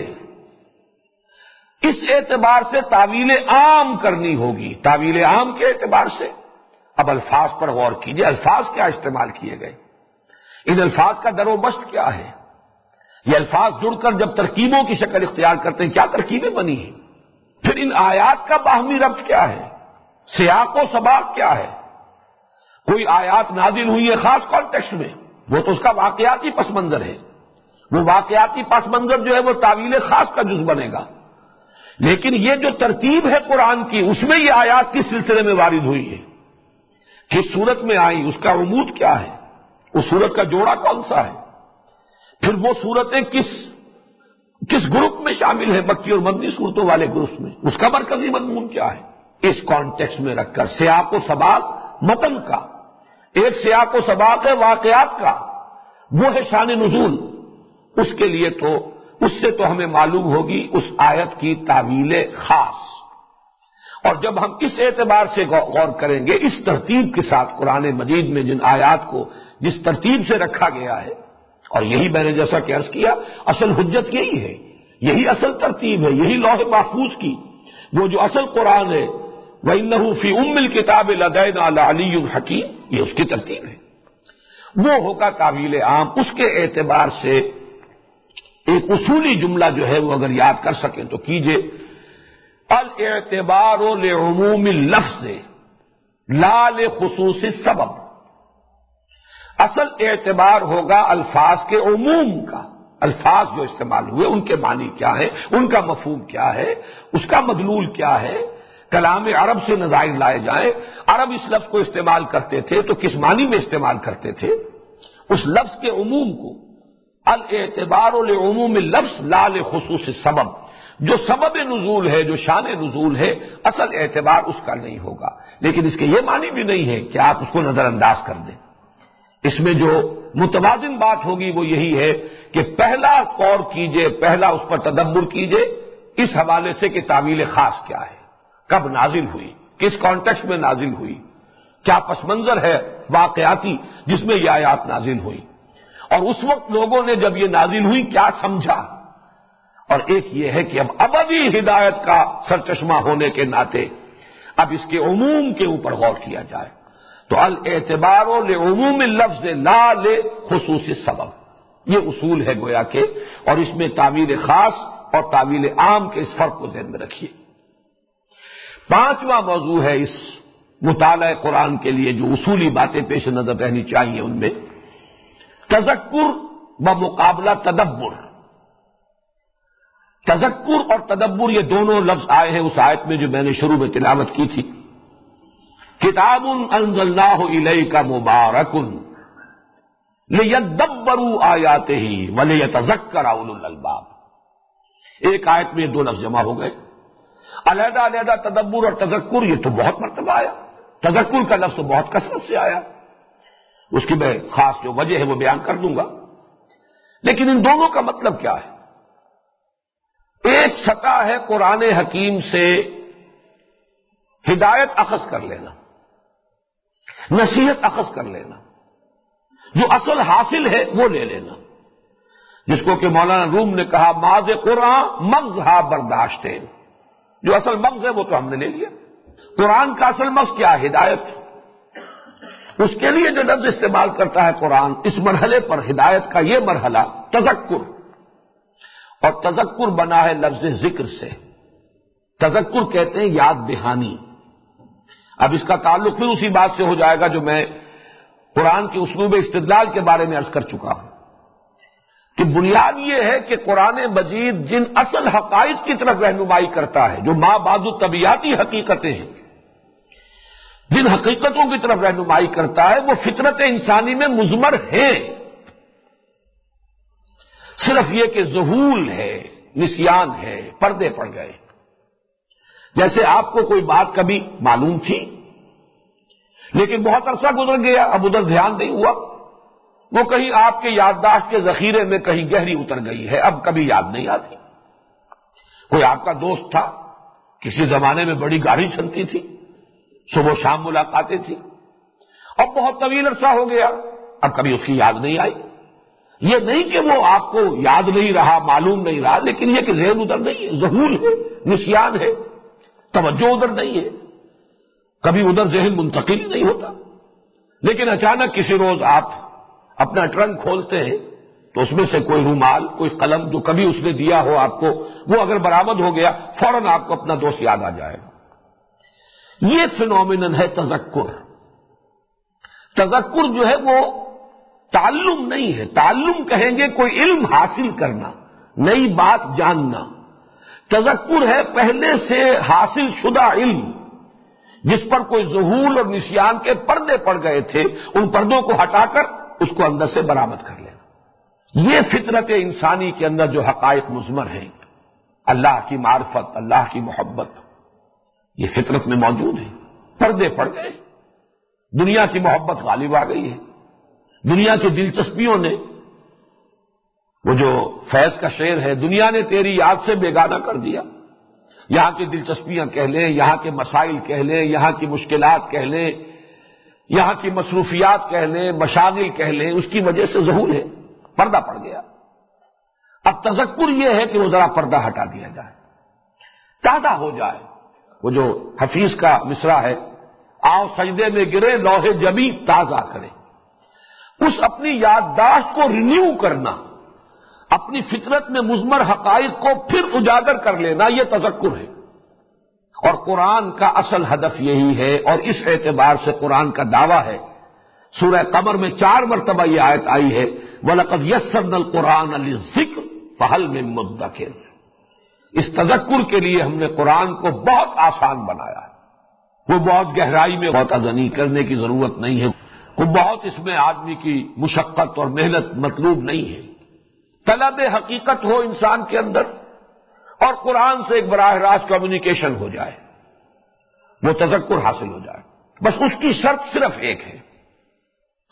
اس اعتبار سے تعویل عام کرنی ہوگی، تعویل عام کے اعتبار سے اب الفاظ پر غور کیجئے، الفاظ کیا استعمال کیے گئے، ان الفاظ کا در و بست کیا ہے، یہ الفاظ جڑ کر جب ترکیبوں کی شکل اختیار کرتے ہیں کیا ترکیبیں بنی ہیں، پھر ان آیات کا باہمی ربط کیا ہے، سیاق و سباق کیا ہے۔ کوئی آیات نازل ہوئی ہے خاص کانٹیکسٹ میں، وہ تو اس کا واقعاتی پس منظر ہے، وہ واقعاتی پس منظر جو ہے وہ تعویل خاص کا جز بنے گا، لیکن یہ جو ترتیب ہے قرآن کی اس میں یہ آیات کس سلسلے میں وارد ہوئی ہے، کس صورت میں آئی، اس کا عمود کیا ہے، اس صورت کا جوڑا کون سا ہے، پھر وہ صورتیں کس کس گروپ میں شامل ہیں، مکی اور مدنی صورتوں والے گروپ میں، اس کا مرکزی مضمون کیا ہے، اس کانٹیکسٹ میں رکھ کر سیاق و سباق متن کا، ایک سیاق و سباق ہے واقعات کا، وہ ہے شان نزول، اس کے لیے تو اس سے تو ہمیں معلوم ہوگی اس آیت کی تعویل خاص۔ اور جب ہم اس اعتبار سے غور کریں گے، اس ترتیب کے ساتھ قرآن مجید میں جن آیات کو جس ترتیب سے رکھا گیا ہے، اور یہی میں نے جیسا کہ عرض کیا اصل حجت یہی ہے، یہی اصل ترتیب ہے، یہی لوح محفوظ کی وہ جو اصل قرآن ہے، وَإِنَّهُ فِي أُمِّ الْكِتَابِ لَدَيْنَا لَعَلِيٌّ حَكِيمٌ، یہ اس کی ترتیب ہے، وہ ہوگا تعویل عام۔ اس کے اعتبار سے ایک اصولی جملہ جو ہے وہ اگر یاد کر سکیں تو کیجئے، الاعتبار لعموم اللفظ لا لخصوص السبب، اصل اعتبار ہوگا الفاظ کے عموم کا، الفاظ جو استعمال ہوئے ان کے معنی کیا ہے، ان کا مفہوم کیا ہے، اس کا مدلول کیا ہے، کلام عرب سے نظائر لائے جائیں، عرب اس لفظ کو استعمال کرتے تھے تو کس معنی میں استعمال کرتے تھے، اس لفظ کے عموم کو، الاعتبار لعموم اللفظ لا لخصوص السبب، جو سبب نزول ہے، جو شان نزول ہے، اصل اعتبار اس کا نہیں ہوگا، لیکن اس کے یہ معنی بھی نہیں ہے کہ آپ اس کو نظر انداز کر دیں اس میں جو متوازن بات ہوگی وہ یہی ہے کہ پہلا غور کیجئے، پہلا اس پر تدبر کیجئے اس حوالے سے کہ تعویل خاص کیا ہے، کب نازل ہوئی، کس کانٹیکسٹ میں نازل ہوئی، کیا پس منظر ہے واقعاتی جس میں یہ آیات نازل ہوئی، اور اس وقت لوگوں نے جب یہ نازل ہوئی کیا سمجھا۔ اور ایک یہ ہے کہ اب ابدی ہدایت کا سرچشمہ ہونے کے ناطے اب اس کے عموم کے اوپر غور کیا جائے، تو الاعتبار لعموم اللفظ لا لخصوص السبب، یہ اصول ہے گویا کہ، اور اس میں تعویل خاص اور تعویل عام کے اس فرق کو ذہن میں رکھیے۔ پانچواں موضوع ہے اس مطالعہ قرآن کے لیے جو اصولی باتیں پیش نظر رہنی چاہیے، ان میں تذکر بمقابلہ تدبر۔ تذکر اور تدبر یہ دونوں لفظ آئے ہیں اس آیت میں جو میں نے شروع میں تلاوت کی تھی، کتاب انزلناہ الیک مبارک لیدبروا آیاتہ ولیتذکر اولو الالباب۔ ایک آیت میں یہ دو لفظ جمع ہو گئے، علیحدہ علیحدہ تدبر اور تذکر یہ تو بہت مرتبہ آیا، تذکر کا لفظ تو بہت کثرت سے آیا، اس کی میں خاص جو وجہ ہے وہ بیان کر دوں گا، لیکن ان دونوں کا مطلب کیا ہے؟ ایک سطح ہے قرآن حکیم سے ہدایت اخذ کر لینا، نصیحت اخذ کر لینا، جو اصل حاصل ہے وہ لے لینا، جس کو کہ مولانا روم نے کہا ماذ قرآن مغز ہا برداشت ہے، جو اصل مغز ہے وہ تو ہم نے لے لیا۔ قرآن کا اصل مغز کیا ہے؟ ہدایت۔ اس کے لیے جو لفظ استعمال کرتا ہے قرآن اس مرحلے پر، ہدایت کا یہ مرحلہ تذکر، اور تذکر بنا ہے لفظ ذکر سے، تذکر کہتے ہیں یاد دہانی۔ اب اس کا تعلق پھر اسی بات سے ہو جائے گا جو میں قرآن کے اسلوب استدلال کے بارے میں عرض کر چکا ہوں، کہ بنیاد یہ ہے کہ قرآن مجید جن اصل حقائق کی طرف رہنمائی کرتا ہے، جو ما بعد طبیعتی حقیقتیں ہیں، جن حقیقتوں کی طرف رہنمائی کرتا ہے وہ فطرت انسانی میں مضمر ہیں، صرف یہ کہ ذہول ہے، نسیان ہے، پردے پڑ گئے۔ جیسے آپ کو کوئی بات کبھی معلوم تھی لیکن بہت عرصہ گزر گیا، اب ادھر دھیان نہیں ہوا، وہ کہیں آپ کے یادداشت کے ذخیرے میں کہیں گہری اتر گئی ہے، اب کبھی یاد نہیں آتی۔ کوئی آپ کا دوست تھا، کسی زمانے میں بڑی گاڑی چلتی تھی، صبح و شام ملاقاتیں تھیں، اب بہت طویل عرصہ ہو گیا، اب کبھی اس کی یاد نہیں آئی۔ یہ نہیں کہ وہ آپ کو یاد نہیں رہا، معلوم نہیں رہا، لیکن یہ کہ ذہن ادھر نہیں ہے، ذہول ہے، نسیان ہے، توجہ ادھر نہیں ہے، کبھی ادھر ذہن منتقل ہی نہیں ہوتا۔ لیکن اچانک کسی روز آپ اپنا ٹرنک کھولتے ہیں تو اس میں سے کوئی رومال، کوئی قلم جو کبھی اس نے دیا ہو آپ کو، وہ اگر برآمد ہو گیا، فوراً آپ کو اپنا دوست یاد آ جائے گا۔ یہ فینومینن ہے تذکر۔ تذکر جو ہے وہ تعلم نہیں ہے، تعلم کہیں گے کوئی علم حاصل کرنا، نئی بات جاننا۔ تذکر ہے پہلے سے حاصل شدہ علم جس پر کوئی ذہول اور نسیان کے پردے پڑ گئے تھے، ان پردوں کو ہٹا کر اس کو اندر سے برآمد کر لینا۔ یہ فطرت انسانی کے اندر جو حقائق مضمر ہیں، اللہ کی معرفت، اللہ کی محبت، یہ فطرت میں موجود ہے، پردے پڑ گئے، دنیا کی محبت غالب آ گئی ہے، دنیا کی دلچسپیوں نے، وہ جو فیض کا شعر ہے، دنیا نے تیری یاد سے بیگانہ کر دیا، یہاں کی دلچسپیاں کہہ لیں، یہاں کے مسائل کہہ لیں، یہاں کی مشکلات کہہ لیں، یہاں کی مصروفیات کہہ لیں، مشاغل کہہ لیں، اس کی وجہ سے ظہور ہے، پردہ پڑ گیا۔ اب تذکر یہ ہے کہ وہ ذرا پردہ ہٹا دیا جائے، تازہ ہو جائے۔ وہ جو حفیظ کا مصرع ہے، آؤ سجدے میں گرے لوح جبی تازہ کرے، اس اپنی یادداشت کو رینیو کرنا، اپنی فطرت میں مضمر حقائق کو پھر اجاگر کر لینا، یہ تذکر ہے۔ اور قرآن کا اصل ہدف یہی ہے، اور اس اعتبار سے قرآن کا دعویٰ ہے، سورہ قمر میں چار مرتبہ یہ آیت آئی ہے، وَلَقَدْ يَسَّرْنَا الْقُرْآنَ لِلذِّكْرِ فَهَلْ مِن مُدَّكِرٍ۔ اس تذکر کے لیے ہم نے قرآن کو بہت آسان بنایا ہے، وہ بہت گہرائی میں غوطہ زنی کرنے کی ضرورت نہیں ہے، وہ بہت اس میں آدمی کی مشقت اور محنت مطلوب نہیں ہے۔ طلب حقیقت ہو انسان کے اندر اور قرآن سے ایک براہ راست کمیونیکیشن ہو جائے، وہ تذکر حاصل ہو جائے، بس اس کی شرط صرف ایک ہے،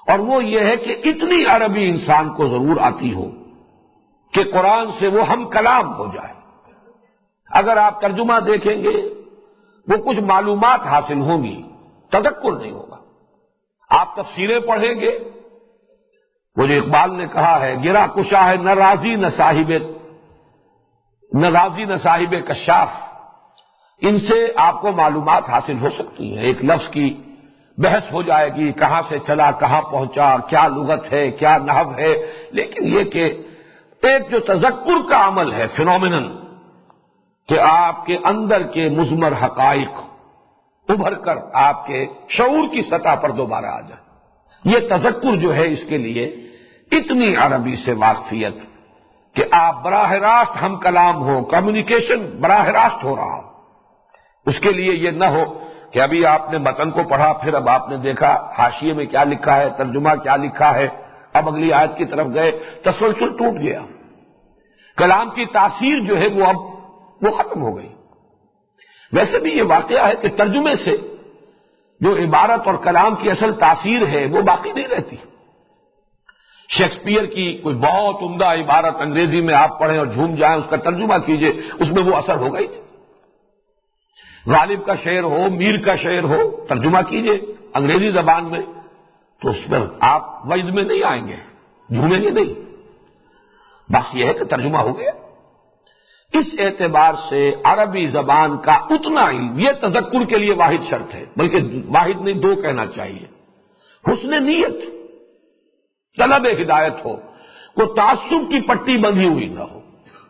اور وہ یہ ہے کہ اتنی عربی انسان کو ضرور آتی ہو کہ قرآن سے وہ ہم کلام ہو جائے۔ اگر آپ ترجمہ دیکھیں گے وہ کچھ معلومات حاصل ہوں گی، تذکر نہیں ہوگا۔ آپ تفسیریں پڑھیں گے، وہ جو اقبال نے کہا ہے گرا کشا ہے نہ راضی نہ صاحب نہ راضی نہ صاحب کشاف، ان سے آپ کو معلومات حاصل ہو سکتی ہیں۔ ایک لفظ کی بحث ہو جائے گی، کہاں سے چلا کہاں پہنچا، کیا لغت ہے کیا نحو ہے، لیکن یہ کہ ایک جو تذکر کا عمل ہے فینومینن، کہ آپ کے اندر کے مضمر حقائق ابھر کر آپ کے شعور کی سطح پر دوبارہ آ جائے، یہ تذکر جو ہے اس کے لیے اتنی عربی سے واقفیت کہ آپ براہ راست ہم کلام ہو، کمیونیکیشن براہ راست ہو رہا ہو۔ اس کے لیے یہ نہ ہو کہ ابھی آپ نے متن کو پڑھا، پھر اب آپ نے دیکھا حاشیے میں کیا لکھا ہے، ترجمہ کیا لکھا ہے، اب اگلی آیت کی طرف گئے، تسلسل ٹوٹ گیا، کلام کی تاثیر جو ہے وہ اب وہ ختم ہو گئی۔ ویسے بھی یہ واقعہ ہے کہ ترجمے سے جو عبارت اور کلام کی اصل تاثیر ہے وہ باقی نہیں رہتی۔ شیکسپیئر کی کوئی بہت عمدہ عبارت انگریزی میں آپ پڑھیں اور جھوم جائیں، اس کا ترجمہ کیجئے، اس میں وہ اثر ہوگا ہی نہیں۔ غالب کا شعر ہو، میر کا شعر ہو، ترجمہ کیجئے انگریزی زبان میں تو اس پر آپ وجد میں نہیں آئیں گے، جھومیں گے نہیں۔ بس یہ ہے کہ ترجمہ ہو گیا۔ اس اعتبار سے عربی زبان کا اتنا علم، یہ تذکر کے لیے واحد شرط ہے، بلکہ واحد نہیں دو کہنا چاہیے۔ حسن نیت، طلب ہدایت ہو، کوئی تعصب کی پٹی بندھی ہوئی نہ ہو۔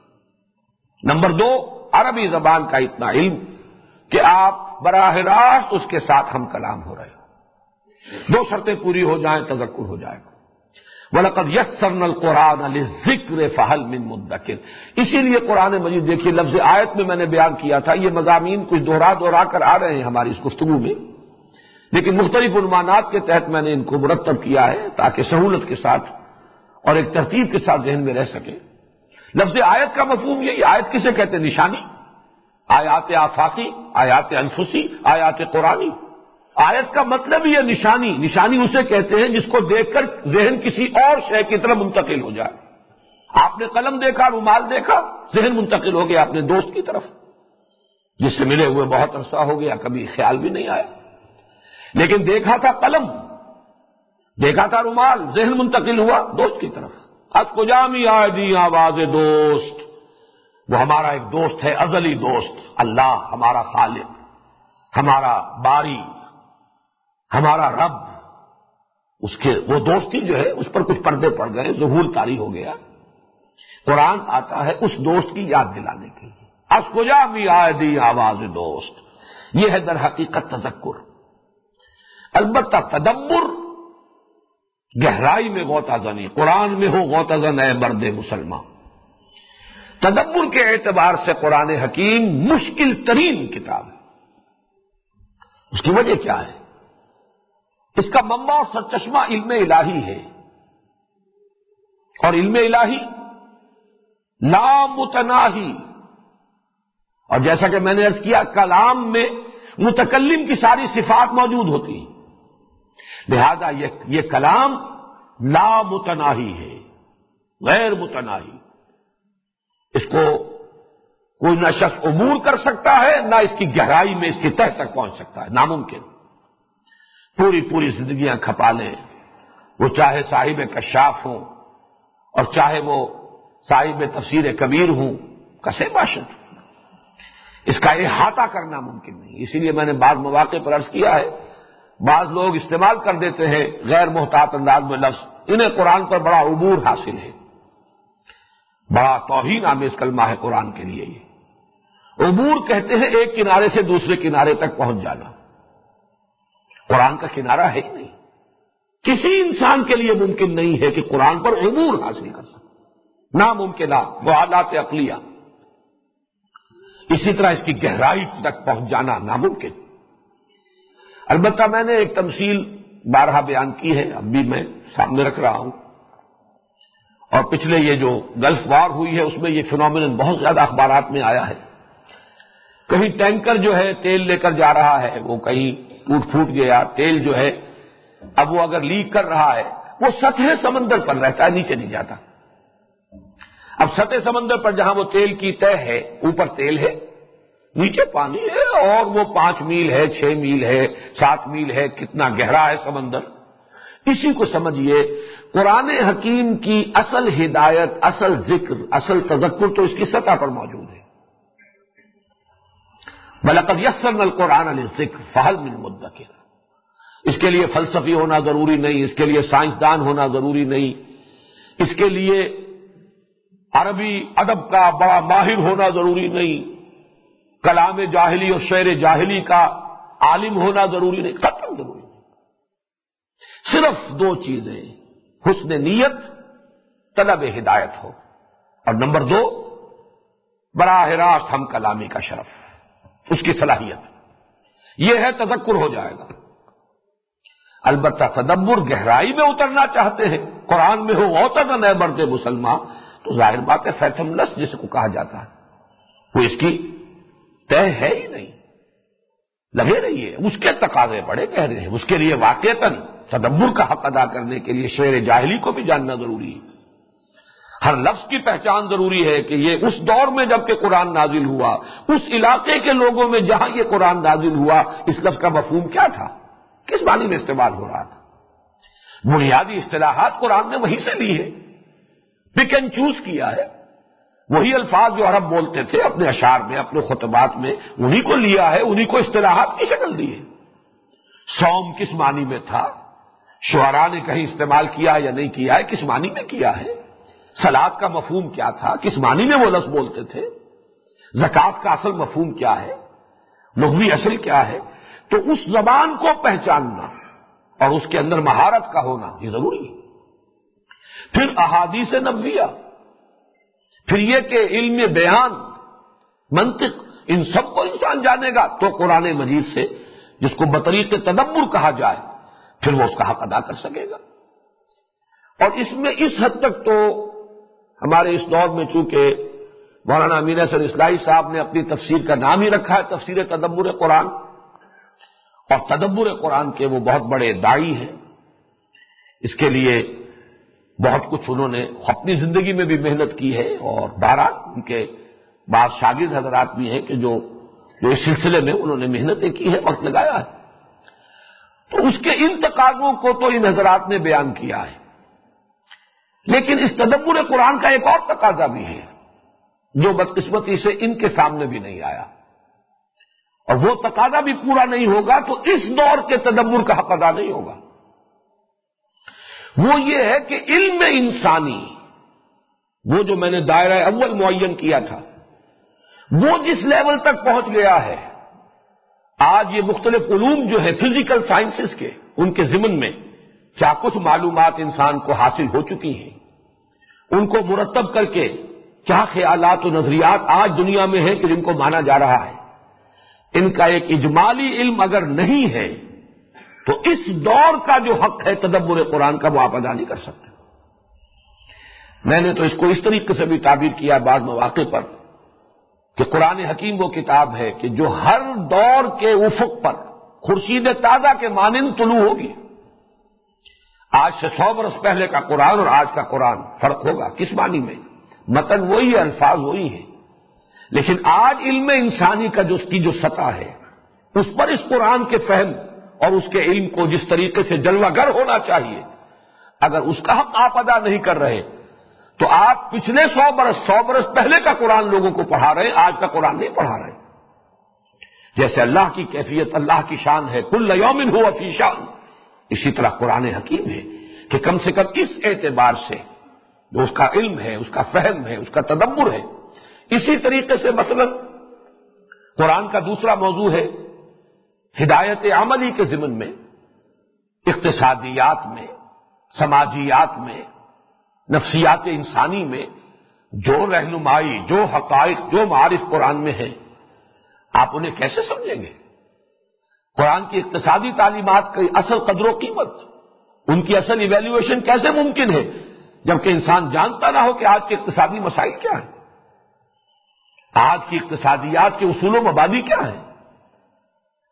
نمبر دو، عربی زبان کا اتنا علم کہ آپ براہ راست اس کے ساتھ ہم کلام ہو رہے ہو۔ دو شرطیں پوری ہو جائیں، تذکر ہو جائے گا۔ وَلَقَدْ يَسَّرْنَا الْقُرْآنَ لِلذِّكْرِ فَهَلْ مِن مُدَّكِرٍ، اسی لیے قرآن مجید دیکھیے لفظ آیت میں میں نے بیان کیا تھا، یہ مضامین کچھ دوہرا دوہرا کر آ رہے ہیں ہماری اس گفتگو میں، لیکن مختلف عنوانات کے تحت میں نے ان کو مرتب کیا ہے تاکہ سہولت کے ساتھ اور ایک ترتیب کے ساتھ ذہن میں رہ سکے۔ لفظ آیت کا مفہوم یہ آیت کسے کہتے ہیں؟ نشانی، آیات آفاقی، آیات انفسی، آیات قرآنی۔ آیت کا مطلب یہ نشانی، نشانی اسے کہتے ہیں جس کو دیکھ کر ذہن کسی اور شے کی طرف منتقل ہو جائے۔ آپ نے قلم دیکھا، رومال دیکھا، ذہن منتقل ہو گیا اپنے دوست کی طرف جس سے ملے ہوئے بہت عرصہ ہو گیا، کبھی خیال بھی نہیں آیا، لیکن دیکھا تھا قلم، دیکھا تھا رومال، ذہن منتقل ہوا دوست کی طرف۔ از کجامی آدی آواز دوست، وہ ہمارا ایک دوست ہے، ازلی دوست، اللہ ہمارا خالق، ہمارا باری، ہمارا رب۔ اس کے وہ دوستی جو ہے اس پر کچھ پردے پڑ گئے، ظہور طاری ہو گیا۔ قرآن آتا ہے اس دوست کی یاد دلانے کے لیے۔ از کجا بھی آدی آواز دوست، یہ ہے در حقیقت تذکر۔ البتہ تدبر، گہرائی میں غوطہ زنی، قرآن میں ہو غوطہ زن اے مرد مسلمان۔ تدبر کے اعتبار سے قرآن حکیم مشکل ترین کتاب ہے۔ اس کی وجہ کیا ہے؟ اس کا منبع اور سرچشمہ علم الہی ہے، اور علم الہی لا متناہی، اور جیسا کہ میں نے عرض کیا کلام میں متکلم کی ساری صفات موجود ہوتی ہیں، لہذا یہ, یہ کلام لا متناہی ہے، غیر متناہی۔ اس کو کوئی نہ شخص عبور کر سکتا ہے، نہ اس کی گہرائی میں اس کی تہ تک پہنچ سکتا ہے، ناممکن۔ پوری پوری زندگیاں کھپا لیں، وہ چاہے صاحب کشاف ہوں اور چاہے وہ صاحب تفسیر کبیر ہوں، کسے باشد، اس کا احاطہ کرنا ممکن نہیں۔ اسی لیے میں نے بعض مواقع پر عرض کیا ہے، بعض لوگ استعمال کر دیتے ہیں غیر محتاط انداز میں لفظ، انہیں قرآن پر بڑا عبور حاصل ہے، بڑا توہین آمیز کلمہ ہے قرآن کے لیے۔ یہ عبور کہتے ہیں ایک کنارے سے دوسرے کنارے تک پہنچ جانا، قرآن کا کنارہ ہے ہی نہیں۔ کسی انسان کے لیے ممکن نہیں ہے کہ قرآن پر عبور حاصل کر سکے، ناممکنات، محالات عقلیہ۔ اسی طرح اس کی گہرائی تک پہنچ جانا ناممکن۔ البتہ میں نے ایک تمثیل بارہا بیان کی ہے، اب بھی میں سامنے رکھ رہا ہوں، اور پچھلے یہ جو گلف وار ہوئی ہے اس میں یہ فینومینن بہت زیادہ اخبارات میں آیا ہے۔ کہیں ٹینکر جو ہے تیل لے کر جا رہا ہے، وہ کہیں ٹوٹ پھوٹ گیا، تیل جو ہے اب وہ اگر لیک کر رہا ہے وہ سطح سمندر پر رہتا ہے، نیچے نہیں جاتا۔ اب سطح سمندر پر جہاں وہ تیل کی تہ ہے، اوپر تیل ہے، نیچے پانی ہے، اور وہ پانچ میل ہے، چھ میل ہے، سات میل ہے، کتنا گہرا ہے سمندر۔ اسی کو سمجھیے قرآن حکیم کی اصل ہدایت، اصل ذکر، اصل تذکر تو اس کی سطح پر موجود ہے۔ وَلَقَدْ يَسَّرْنَا الْقُرْآنَ لِلذِّكْرِ فَهَلْ مِن مُدَّكِرٍ۔ اس کے لیے فلسفی ہونا ضروری نہیں، اس کے لیے سائنسدان ہونا ضروری نہیں، اس کے لیے عربی ادب کا بڑا ماہر ہونا ضروری نہیں، کلام جاہلی اور شعر جاہلی کا عالم ہونا ضروری نہیں، قطعاً ضروری نہیں۔ صرف دو چیزیں، حسن نیت، طلب ہدایت ہو، اور نمبر دو براہ راست ہم کلامی کا شرف، اس کی صلاحیت، یہ ہے تذکر ہو جائے گا۔ البتہ تدبر گہرائی میں اترنا چاہتے ہیں، قرآن میں ہو غوطہ نہ برتے مسلمان، تو ظاہر بات ہے فیتھم لس جس کو کہا جاتا ہے وہ اس کی طے ہے ہی نہیں، لگے رہیے، اس کے تقاضے بڑے گہرے ہیں، اس کے لیے واقعتاً تدبر کا حق ادا کرنے کے لیے شعر جاہلی کو بھی جاننا ضروری ہے، ہر لفظ کی پہچان ضروری ہے کہ یہ اس دور میں جب کہ قرآن نازل ہوا، اس علاقے کے لوگوں میں جہاں یہ قرآن نازل ہوا، اس لفظ کا مفہوم کیا تھا، کس معنی میں استعمال ہو رہا تھا۔ بنیادی اصطلاحات قرآن نے وہیں سے لی ہے، پک اینڈ چوز کیا ہے، وہی الفاظ جو عرب بولتے تھے اپنے اشعار میں، اپنے خطبات میں، انہی کو لیا ہے، انہی کو اصطلاحات کی شکل دی ہے۔ صوم کس معنی میں تھا، شعراء نے کہیں استعمال کیا یا نہیں کیا ہے، کس معنی میں کیا ہے، صلاۃ کا مفہوم کیا تھا، کس معنی میں وہ لفظ بولتے تھے، زکوٰۃ کا اصل مفہوم کیا ہے، لغوی اصل کیا ہے، تو اس زبان کو پہچاننا اور اس کے اندر مہارت کا ہونا یہ ضروری ہے۔ پھر احادیث نبویہ، پھر یہ کہ علم بیان، منطق، ان سب کو انسان جانے گا تو قرآن مجید سے، جس کو بطریق تدبر کہا جائے، پھر وہ اس کا حق ادا کر سکے گا۔ اور اس میں اس حد تک تو ہمارے اس دور میں چونکہ مولانا امین احسن اصلاحی صاحب نے اپنی تفسیر کا نام ہی رکھا ہے تفسیر تدبر قرآن، اور تدبر قرآن کے وہ بہت بڑے داعی ہیں، اس کے لیے بہت کچھ انہوں نے اپنی زندگی میں بھی محنت کی ہے، اور بہرحال ان کے بعض شاگرد حضرات بھی ہیں کہ جو جو اس سلسلے میں انہوں نے محنتیں کی ہے، وقت لگایا ہے، تو اس کے ان تقاضوں کو تو ان حضرات نے بیان کیا ہے۔ لیکن اس تدبر قرآن کا ایک اور تقاضا بھی ہے جو بدقسمتی سے ان کے سامنے بھی نہیں آیا، اور وہ تقاضا بھی پورا نہیں ہوگا تو اس دور کے تدبر کا حق ادا نہیں ہوگا۔ وہ یہ ہے کہ علم انسانی، وہ جو میں نے دائرہ اول معین کیا تھا، وہ جس لیول تک پہنچ گیا ہے، آج یہ مختلف علوم جو ہے فزیکل سائنسز کے، ان کے ضمن میں کیا کچھ معلومات انسان کو حاصل ہو چکی ہیں، ان کو مرتب کر کے کیا خیالات و نظریات آج دنیا میں ہیں کہ جن کو مانا جا رہا ہے، ان کا ایک اجمالی علم اگر نہیں ہے تو اس دور کا جو حق ہے تدبر قرآن کا وہ آپ ادا نہیں کر سکتے۔ میں نے تو اس کو اس طریقے سے بھی تعبیر کیا بعض مواقع پر کہ قرآن حکیم وہ کتاب ہے کہ جو ہر دور کے افق پر خورشید تازہ کے مانند طلوع ہوگی۔ آج سے سو برس پہلے کا قرآن اور آج کا قرآن فرق ہوگا، کس معنی میں؟ متن وہی ہے، الفاظ وہی ہیں، لیکن آج علم انسانی کا جو اس کی جو سطح ہے، اس پر اس قرآن کے فہم اور اس کے علم کو جس طریقے سے جلوہ گر ہونا چاہیے، اگر اس کا حق آپ ادا نہیں کر رہے تو آپ پچھلے سو برس سو برس پہلے کا قرآن لوگوں کو پڑھا رہے ہیں، آج کا قرآن نہیں پڑھا رہے۔ جیسے اللہ کی کیفیت، اللہ کی شان ہے کل یوم ہوا فی شان، اسی طرح قرآن حکیم ہے کہ کم سے کم اس اعتبار سے جو اس کا علم ہے، اس کا فہم ہے، اس کا تدبر ہے۔ اسی طریقے سے مثلا قرآن کا دوسرا موضوع ہے ہدایت عملی کے ضمن میں، اقتصادیات میں، سماجیات میں، نفسیات انسانی میں جو رہنمائی، جو حقائق، جو معارف قرآن میں ہیں، آپ انہیں کیسے سمجھیں گے؟ قرآن کی اقتصادی تعلیمات کی اصل قدر و قیمت، ان کی اصل ایویلیویشن کیسے ممکن ہے جبکہ انسان جانتا نہ ہو کہ آج کے اقتصادی مسائل کیا ہیں، آج کی اقتصادیات کے اصول و مبادی کیا ہیں؟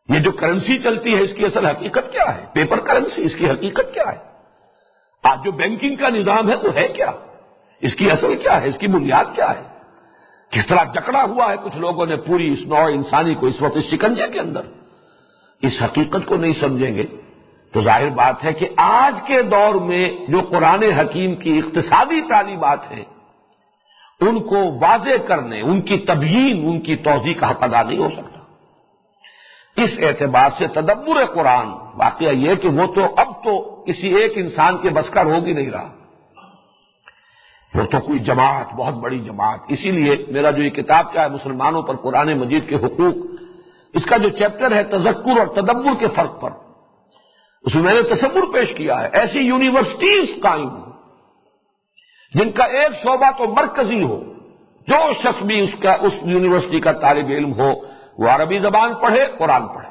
یہ جو کرنسی چلتی ہے اس کی اصل حقیقت کیا ہے؟ پیپر کرنسی، اس کی حقیقت کیا ہے؟ آج جو بینکنگ کا نظام ہے وہ ہے کیا؟ اس کی اصل کیا ہے؟ اس کی بنیاد کیا ہے؟ کس طرح جکڑا ہوا ہے کچھ لوگوں نے پوری اس نوع انسانی کو اس وقت اس شکنجے کے اندر. اس حقیقت کو نہیں سمجھیں گے تو ظاہر بات ہے کہ آج کے دور میں جو قرآن حکیم کی اقتصادی تعلیمات ہیں ان کو واضح کرنے، ان کی تبیین، ان کی توضیح کا حق ادا نہیں ہو سکتا. اس اعتبار سے تدبر قرآن واقعہ یہ کہ وہ تو اب تو کسی ایک انسان کے بس کا روگ ہی نہیں رہا، وہ تو کوئی جماعت، بہت بڑی جماعت. اسی لیے میرا جو یہ کتاب کیا ہے مسلمانوں پر قرآن مجید کے حقوق، اس کا جو چیپٹر ہے تذکر اور تدبر کے فرق پر، اس میں میں نے تصور پیش کیا ہے ایسی یونیورسٹیز قائم ہوں جن کا ایک شعبہ تو مرکزی ہو، جو شخص بھی اس کا اس یونیورسٹی کا طالب علم ہو وہ عربی زبان پڑھے، قرآن پڑھے.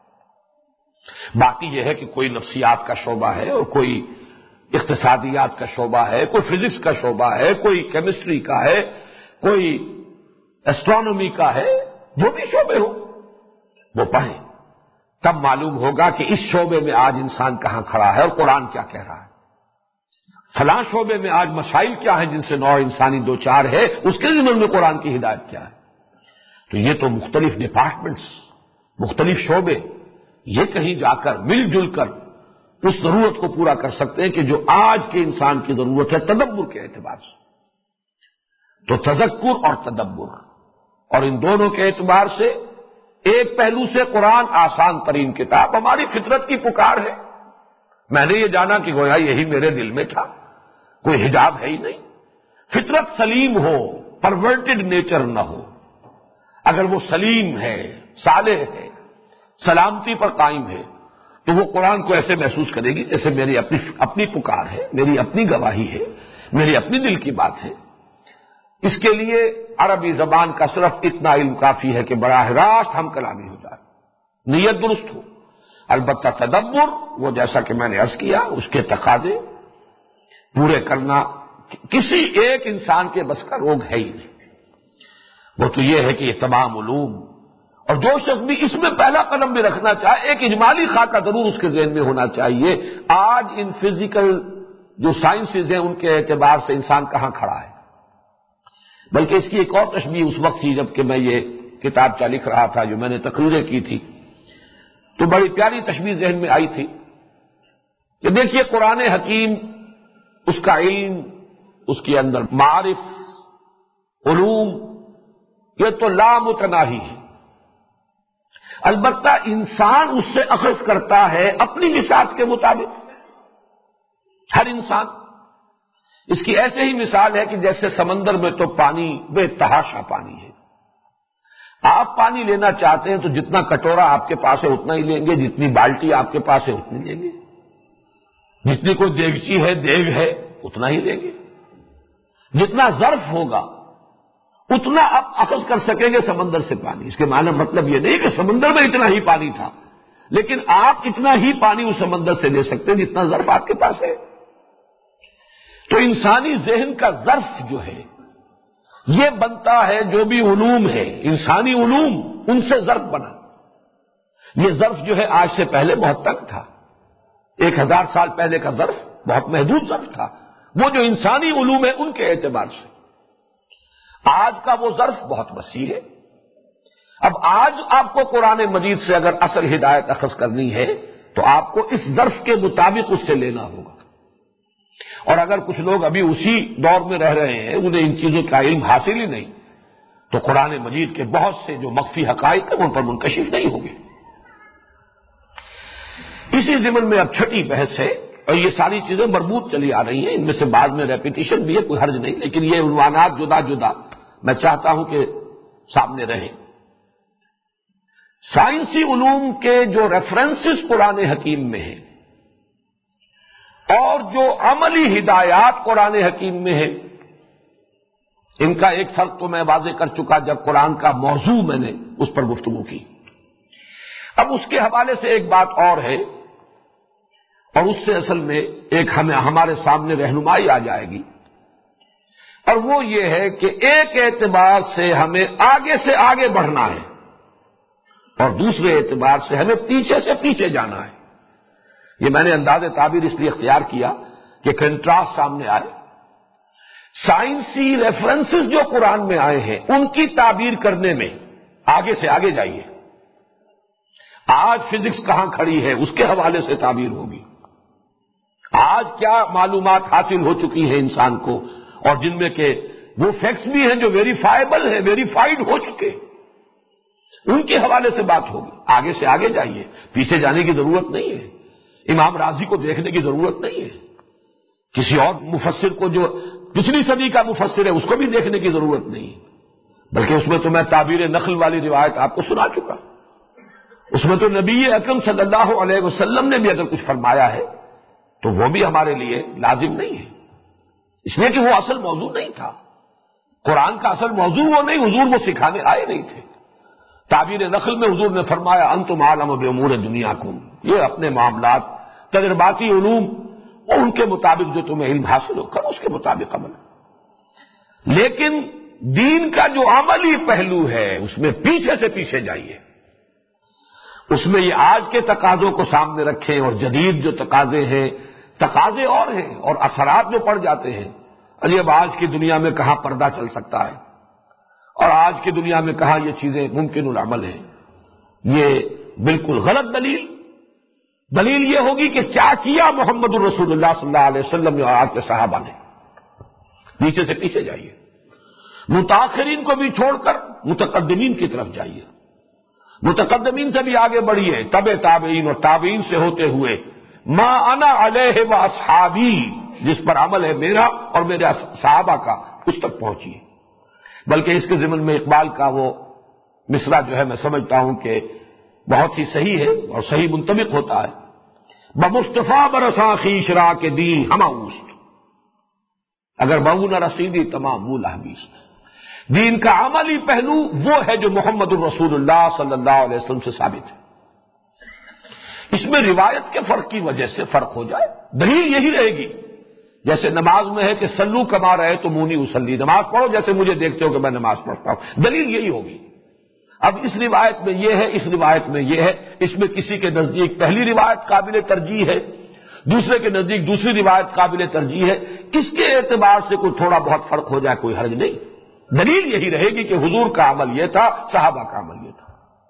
باقی یہ ہے کہ کوئی نفسیات کا شعبہ ہے اور کوئی اقتصادیات کا شعبہ ہے، کوئی فزکس کا شعبہ ہے، کوئی کیمسٹری کا ہے، کوئی ایسٹرونومی کا ہے، جو بھی شعبے ہو وہ پڑھیں. تب معلوم ہوگا کہ اس شعبے میں آج انسان کہاں کھڑا ہے اور قرآن کیا کہہ رہا ہے. فلاں شعبے میں آج مسائل کیا ہیں جن سے نوع انسانی دو چار ہے، اس کے ضمن میں قرآن کی ہدایت کیا ہے. تو یہ تو مختلف ڈپارٹمنٹس، مختلف شعبے، یہ کہیں جا کر مل جل کر اس ضرورت کو پورا کر سکتے ہیں کہ جو آج کے انسان کی ضرورت ہے تدبر کے اعتبار سے. تو تذکر اور تدبر، اور ان دونوں کے اعتبار سے ایک پہلو سے قرآن آسان ترین کتاب، ہماری فطرت کی پکار ہے. میں نے یہ جانا کہ گویا یہی میرے دل میں تھا، کوئی حجاب ہے ہی نہیں. فطرت سلیم ہو، پرورٹڈ نیچر نہ ہو. اگر وہ سلیم ہے، صالح ہے، سلامتی پر قائم ہے تو وہ قرآن کو ایسے محسوس کرے گی جیسے میری اپنی اپنی پکار ہے، میری اپنی گواہی ہے، میری اپنی دل کی بات ہے. اس کے لیے عربی زبان کا صرف اتنا علم کافی ہے کہ براہ راست ہم کلامی ہو جائے، نیت درست ہو. البتہ تدبر، وہ جیسا کہ میں نے عرض کیا، اس کے تقاضے پورے کرنا کسی ایک انسان کے بس کا روگ ہے ہی نہیں. وہ تو یہ ہے کہ یہ تمام علوم، اور جو شخص بھی اس میں پہلا قدم بھی رکھنا چاہے ایک اجمالی خاکہ ضرور اس کے ذہن میں ہونا چاہیے. آج ان فزیکل جو سائنسز ہیں ان کے اعتبار سے انسان کہاں کھڑا ہے. بلکہ اس کی ایک اور تشبیہ اس وقت تھی جب کہ میں یہ کتاب چا لکھ رہا تھا، جو میں نے تقریریں کی تھی، تو بڑی پیاری تشبیہ ذہن میں آئی تھی کہ دیکھیے قرآن حکیم، اس کا علم، اس کے اندر معارف، علوم، یہ تو لامتناہی ہے. البتہ انسان اس سے اخذ کرتا ہے اپنی مثال کے مطابق. ہر انسان، اس کی ایسے ہی مثال ہے کہ جیسے سمندر میں تو پانی بے تحاشا پانی ہے. آپ پانی لینا چاہتے ہیں تو جتنا کٹورا آپ کے پاس ہے اتنا ہی لیں گے، جتنی بالٹی آپ کے پاس ہے اتنی لیں گے، جتنی کوئی دیگچی ہے، دیگ ہے، اتنا ہی لیں گے. جتنا ظرف ہوگا اتنا آپ اخذ کر سکیں گے سمندر سے پانی. اس کے معنی مطلب یہ نہیں کہ سمندر میں اتنا ہی پانی تھا، لیکن آپ اتنا ہی پانی اس سمندر سے لے سکتے ہیں جتنا ظرف آپ کے پاس ہے. تو انسانی ذہن کا ظرف جو ہے یہ بنتا ہے، جو بھی علوم ہے، انسانی علوم، ان سے ظرف بنا. یہ ظرف جو ہے آج سے پہلے بہت تنگ تھا. ایک ہزار سال پہلے کا ظرف بہت محدود ظرف تھا. وہ جو انسانی علوم ہے ان کے اعتبار سے آج کا وہ ظرف بہت وسیع ہے. اب آج آپ کو قرآن مجید سے اگر اصل ہدایت اخذ کرنی ہے تو آپ کو اس ظرف کے مطابق اس سے لینا ہوگا. اور اگر کچھ لوگ ابھی اسی دور میں رہ رہے ہیں، انہیں ان چیزوں کا علم حاصل ہی نہیں، تو قرآن مجید کے بہت سے جو مخفی حقائق ہیں ان پر منکشف نہیں ہوں گے. اسی ضمن میں اب چھٹی بحث ہے، اور یہ ساری چیزیں مربوط چلی آ رہی ہیں، ان میں سے بعد میں ریپیٹیشن بھی ہے، کوئی حرج نہیں، لیکن یہ عنوانات جدا جدا میں چاہتا ہوں کہ سامنے رہیں. سائنسی علوم کے جو ریفرنسز قرآن حکیم میں ہیں اور جو عملی ہدایات قرآن حکیم میں ہیں، ان کا ایک فرق تو میں واضح کر چکا جب قرآن کا موضوع میں نے اس پر گفتگو کی. اب اس کے حوالے سے ایک بات اور ہے، اور اس سے اصل میں ایک ہمیں ہمارے سامنے رہنمائی آ جائے گی، اور وہ یہ ہے کہ ایک اعتبار سے ہمیں آگے سے آگے بڑھنا ہے اور دوسرے اعتبار سے ہمیں پیچھے سے پیچھے جانا ہے۔ یہ میں نے انداز تعبیر اس لیے اختیار کیا کہ کنٹراسٹ سامنے آئے۔ سائنسی ریفرنسز جو قرآن میں آئے ہیں ان کی تعبیر کرنے میں آگے سے آگے جائیے۔ آج فزکس کہاں کھڑی ہے اس کے حوالے سے تعبیر ہوگی۔ آج کیا معلومات حاصل ہو چکی ہے انسان کو، اور جن میں کہ وہ فیکٹس بھی ہیں جو ویریفائبل ہیں، ویریفائڈ ہو چکے، ان کے حوالے سے بات ہوگی۔ آگے سے آگے جائیے، پیچھے جانے کی ضرورت نہیں ہے۔ امام رازی کو دیکھنے کی ضرورت نہیں ہے، کسی اور مفسر کو جو پچھلی صدی کا مفسر ہے اس کو بھی دیکھنے کی ضرورت نہیں ہے، بلکہ اس میں تو میں تعبیر نخل والی روایت آپ کو سنا چکا۔ اس میں تو نبی اکرم صلی اللہ علیہ وسلم نے بھی اگر کچھ فرمایا ہے تو وہ بھی ہمارے لیے لازم نہیں ہے، اس لیے کہ وہ اصل موضوع نہیں تھا۔ قرآن کا اصل موضوع وہ نہیں، حضور وہ سکھانے آئے نہیں تھے۔ تعبیر نخل میں حضور نے فرمایا انتم عالم بامور دنیاکم، یہ اپنے معاملات تجرباتی علوم اور ان کے مطابق جو تمہیں علم حاصل ہو کرو، اس کے مطابق عمل۔ لیکن دین کا جو عملی پہلو ہے اس میں پیچھے سے پیچھے جائیے، اس میں یہ آج کے تقاضوں کو سامنے رکھیں، اور جدید جو تقاضے ہیں تقاضے اور ہیں اور اثرات جو پڑ جاتے ہیں۔ ابھی اب آج کی دنیا میں کہاں پردہ چل سکتا ہے، اور آج کی دنیا میں کہاں یہ چیزیں ممکن العمل ہیں، یہ بالکل غلط دلیل دلیل یہ ہوگی کہ کیا کیا محمد الرسول اللہ صلی اللہ علیہ وسلم نے اور آپ کے صحابہ نے۔ پیچھے سے پیچھے جائیے، متاخرین کو بھی چھوڑ کر متقدمین کی طرف جائیے، متقدمین سے بھی آگے بڑھیے، تبع تابعین اور تابعین سے ہوتے ہوئے ما انا علیہ و اصحابی، جس پر عمل ہے میرا اور میرے صحابہ کا، اس تک پہنچیے۔ بلکہ اس کے ضمن میں اقبال کا وہ مصرع جو ہے میں سمجھتا ہوں کہ بہت ہی صحیح ہے اور صحیح منطبق ہوتا ہے۔ بمصطفیٰ برساں خویش را کے دی ہمہ اوست، اگر بہو نہ رسیدی تمام وہ لہبیست۔ دین کا عملی پہلو وہ ہے جو محمد الرسول اللہ صلی اللہ علیہ وسلم سے ثابت ہے۔ اس میں روایت کے فرق کی وجہ سے فرق ہو جائے، دلیل یہی رہے گی۔ جیسے نماز میں ہے کہ سلو کما رہے تو مونی اسلی، نماز پڑھو جیسے مجھے دیکھتے ہو کہ میں نماز پڑھتا ہوں، دلیل یہی ہوگی۔ اب اس روایت میں یہ ہے، اس روایت میں یہ ہے، اس میں کسی کے نزدیک پہلی روایت قابل ترجیح ہے، دوسرے کے نزدیک دوسری روایت قابل ترجیح ہے، اس کے اعتبار سے کوئی تھوڑا بہت فرق ہو جائے کوئی حرج نہیں، دلیل یہی رہے گی کہ حضور کا عمل یہ تھا، صحابہ کا عمل یہ تھا۔